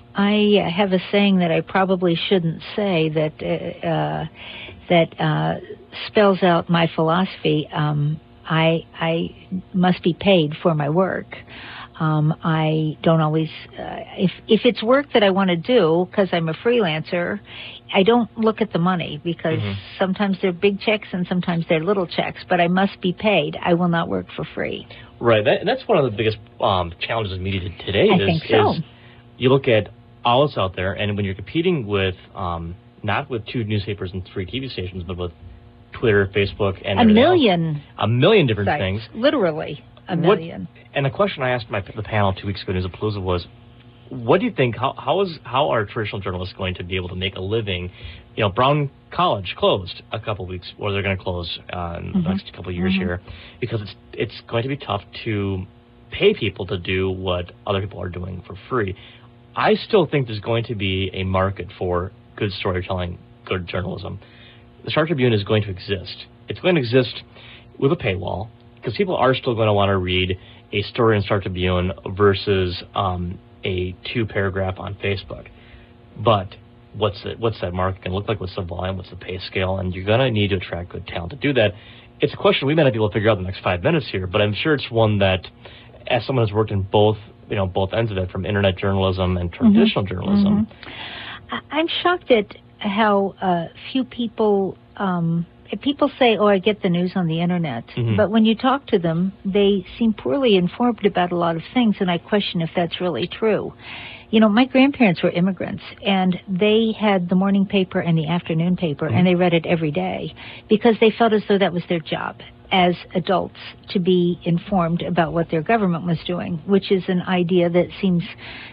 [SPEAKER 3] I have a saying that I probably shouldn't say that uh, uh, that uh, spells out my philosophy. Um, I I must be paid for my work. Um, I don't always, uh, if if it's work that I want to do because I'm a freelancer, I don't look at the money because mm-hmm. sometimes they're big checks and sometimes they're little checks. But I must be paid. I will not work for free.
[SPEAKER 1] Right, that, and that's one of the biggest um, challenges in media today.
[SPEAKER 3] I
[SPEAKER 1] is,
[SPEAKER 3] think so.
[SPEAKER 1] Is you look at outlets out there, and when you're competing with um, not with two newspapers and three T V stations, but with Twitter, Facebook, and
[SPEAKER 3] a million,
[SPEAKER 1] else, a million different
[SPEAKER 3] sites,
[SPEAKER 1] things,
[SPEAKER 3] literally a million.
[SPEAKER 1] What, and the question I asked my the panel two weeks ago in Newsapalooza was, what do you think? How how is how are traditional journalists going to be able to make a living? You know, Brown College closed a couple of weeks, or they're going to close uh, in mm-hmm. the next couple of years mm-hmm. here, because it's it's going to be tough to pay people to do what other people are doing for free. I still think there's going to be a market for good storytelling, good journalism. The Star Tribune is going to exist. It's going to exist with a paywall, because people are still going to want to read a story in Star Tribune versus um, a two-paragraph on Facebook. But what's the, what's that market going to look like? What's the volume? What's the pay scale? And you're going to need to attract good talent to do that. It's a question we may not be able to figure out in the next five minutes here, but I'm sure it's one that, as someone who's worked in both, you know, both ends of it, from internet journalism and traditional mm-hmm. journalism.
[SPEAKER 3] Mm-hmm. I'm shocked at how uh, few people, um, people say, oh, I get the news on the internet. Mm-hmm. But when you talk to them, they seem poorly informed about a lot of things, and I question if that's really true. You know, my grandparents were immigrants, and they had the morning paper and the afternoon paper, mm-hmm. and they read it every day because they felt as though that was their job as adults, to be informed about what their government was doing, which is an idea that seems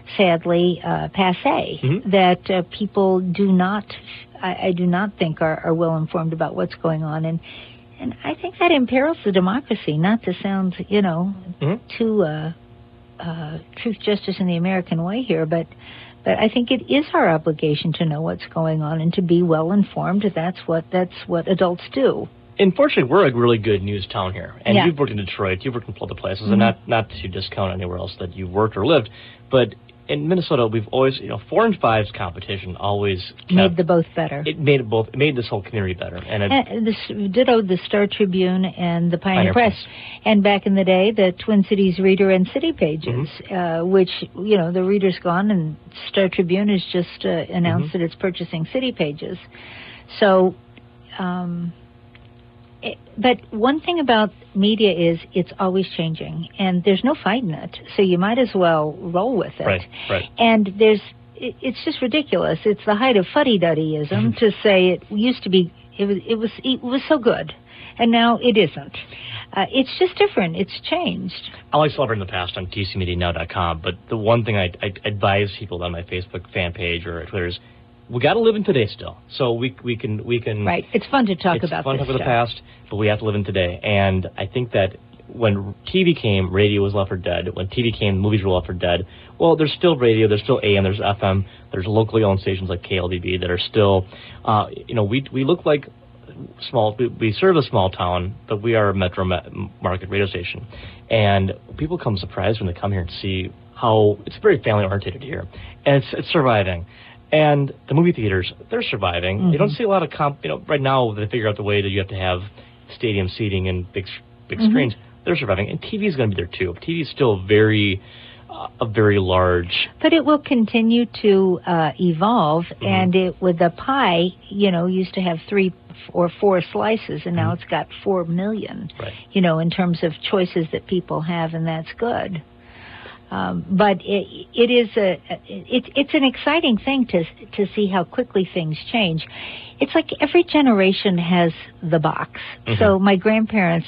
[SPEAKER 3] sadly uh, passé, mm-hmm. that uh, people do not, I, I do not think are, are well informed about what's going on. And and I think that imperils the democracy, not to sound, you know, mm-hmm. too uh, uh, truth, justice, and the American way here, but But I think it is our obligation to know what's going on and to be well informed. That's what that's what adults do.
[SPEAKER 1] Unfortunately, we're a really good news town here. And
[SPEAKER 3] yeah.
[SPEAKER 1] you've worked in Detroit, you've worked in other places,
[SPEAKER 3] Mm-hmm.
[SPEAKER 1] and not, not to discount anywhere else that you've worked or lived, but in Minnesota, we've always, you know, four and five's competition always kept,
[SPEAKER 3] made the both better.
[SPEAKER 1] It made it both. It made this whole community better. And, it,
[SPEAKER 3] and this, ditto the Star Tribune and the Pioneer,
[SPEAKER 1] Pioneer
[SPEAKER 3] Press.
[SPEAKER 1] Press.
[SPEAKER 3] And back in the day, the Twin Cities Reader and City Pages,
[SPEAKER 1] mm-hmm.
[SPEAKER 3] uh, which, you know, the Reader's gone and Star Tribune has just uh, announced
[SPEAKER 1] mm-hmm.
[SPEAKER 3] that it's purchasing City Pages. So, um, it, but one thing about media is it's always changing, and there's no fighting it. So you might as well roll with it.
[SPEAKER 1] Right, right.
[SPEAKER 3] And there's, it, it's just ridiculous. It's the height of fuddy-duddyism to say it used to be, it was, it was, it was so good, and now it isn't. Uh, it's just different. It's changed.
[SPEAKER 1] I like celebrating the past on T C media now dot com, but the one thing I, I advise people on my Facebook fan page or Twitter is, we got to live in today still. So we we can we can.
[SPEAKER 3] Right. It's fun to talk
[SPEAKER 1] it's
[SPEAKER 3] about.
[SPEAKER 1] It's fun to
[SPEAKER 3] this
[SPEAKER 1] talk about the past, but we have to live in today. And I think that when T V came, radio was left for dead. When T V came, movies were left for dead. Well, there's still radio. There's still A M. There's F M. There's locally owned stations like K L B B that are still. Uh, you know, we we look like small. We, we serve a small town, but we are a metro market radio station, and people come surprised when they come here and see how it's very family oriented here, and it's it's surviving. And the movie theaters, they're surviving.
[SPEAKER 3] Mm-hmm.
[SPEAKER 1] You don't see a lot of comp. You know, right now they figure out the way that you have to have stadium seating and big, big
[SPEAKER 3] mm-hmm.
[SPEAKER 1] screens. They're surviving, and T V is going to be there too. T V is still very, uh, a very large.
[SPEAKER 3] But it will continue to uh, evolve, mm-hmm. and it with the pie, you know, used to have three or four slices, and now mm-hmm. it's got four million.
[SPEAKER 1] Right.
[SPEAKER 3] You know, in terms of choices that people have, and that's good. Um, but it, it is a it, it's an exciting thing to to see how quickly things change. It's like every generation has the box. Mm-hmm. So my grandparents'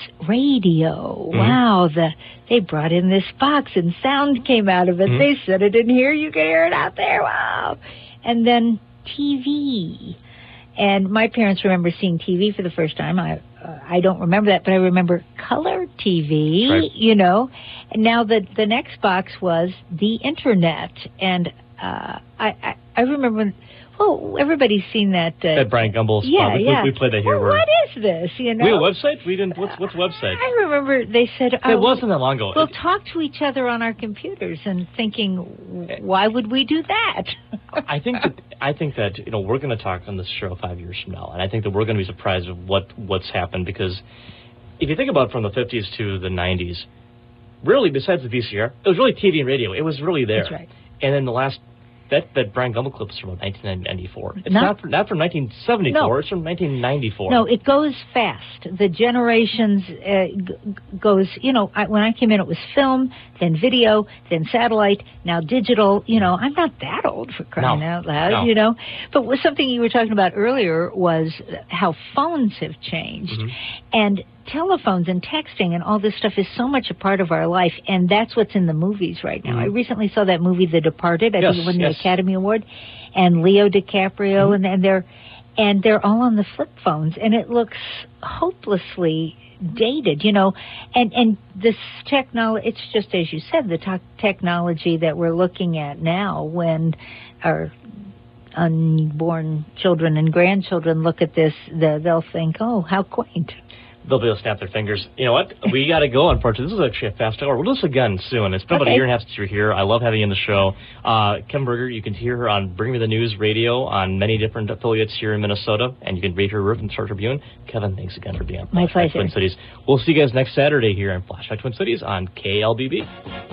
[SPEAKER 3] radio, mm-hmm. wow, the they brought in this box and sound came out of it. Mm-hmm. They set it in here, you can hear it out there, wow. And then T V. And my parents remember seeing T V for the first time. I uh, I don't remember that, but I remember color T V,
[SPEAKER 1] right.
[SPEAKER 3] you know. And now the the next box was the Internet. And uh, I, I, I remember when, well, everybody's seen that. Uh,
[SPEAKER 1] that Brian Gumbel spot.
[SPEAKER 3] Yeah,
[SPEAKER 1] we,
[SPEAKER 3] yeah.
[SPEAKER 1] we played that here.
[SPEAKER 3] Well, what is this, you know?
[SPEAKER 1] We have a website? We didn't, what's, what's website?
[SPEAKER 3] I remember they said... Oh,
[SPEAKER 1] it wasn't that long ago.
[SPEAKER 3] We'll talk to each other on our computers and thinking, why would we do that?
[SPEAKER 1] I think that I think that you know we're going to talk on this show five years from now, and I think that we're going to be surprised at what what's happened, because if you think about it, from the fifties to the nineties, really besides the V C R, it was really T V and radio. It was really there.
[SPEAKER 3] That's right.
[SPEAKER 1] And then the last that that Brian Gumbel clip is from nineteen ninety-four. It's
[SPEAKER 3] not,
[SPEAKER 1] not from, not from nineteen seventy-four.
[SPEAKER 3] No.
[SPEAKER 1] It's from nineteen ninety-four.
[SPEAKER 3] No, it goes fast. The generations uh, g- goes. You know, I, when I came in, it was film, then video, then satellite, now digital. You know, I'm not that old, for crying
[SPEAKER 1] no.
[SPEAKER 3] out loud.
[SPEAKER 1] No.
[SPEAKER 3] You know, but was something you were talking about earlier was how phones have changed,
[SPEAKER 1] mm-hmm.
[SPEAKER 3] and telephones and texting and all this stuff is so much a part of our life, and that's what's in the movies right now.
[SPEAKER 1] Mm-hmm.
[SPEAKER 3] I recently saw that movie, The Departed. I
[SPEAKER 1] yes,
[SPEAKER 3] think it won
[SPEAKER 1] yes.
[SPEAKER 3] the Academy Award, and Leo DiCaprio,
[SPEAKER 1] mm-hmm.
[SPEAKER 3] and, and they're and they're all on the flip phones, and it looks hopelessly dated, you know. And and this technology, it's just as you said, the te- technology that we're looking at now, when our unborn children and grandchildren look at this, the, they'll think, oh, how quaint.
[SPEAKER 1] They'll be able to snap their fingers. You know what? We got to go, unfortunately. This is actually a fast hour. We'll do this again soon. It's been okay. about a year and a half since you're here. I love having you on the show. Uh, Kim Berger, you can hear her on Bring Me the News radio on many different affiliates here in Minnesota, and you can read her work in Star Tribune. Kevin, thanks again for being on
[SPEAKER 3] My
[SPEAKER 1] Flashback
[SPEAKER 3] pleasure.
[SPEAKER 1] Twin Cities. We'll see you guys next Saturday here in Flashback Twin Cities on K L B B.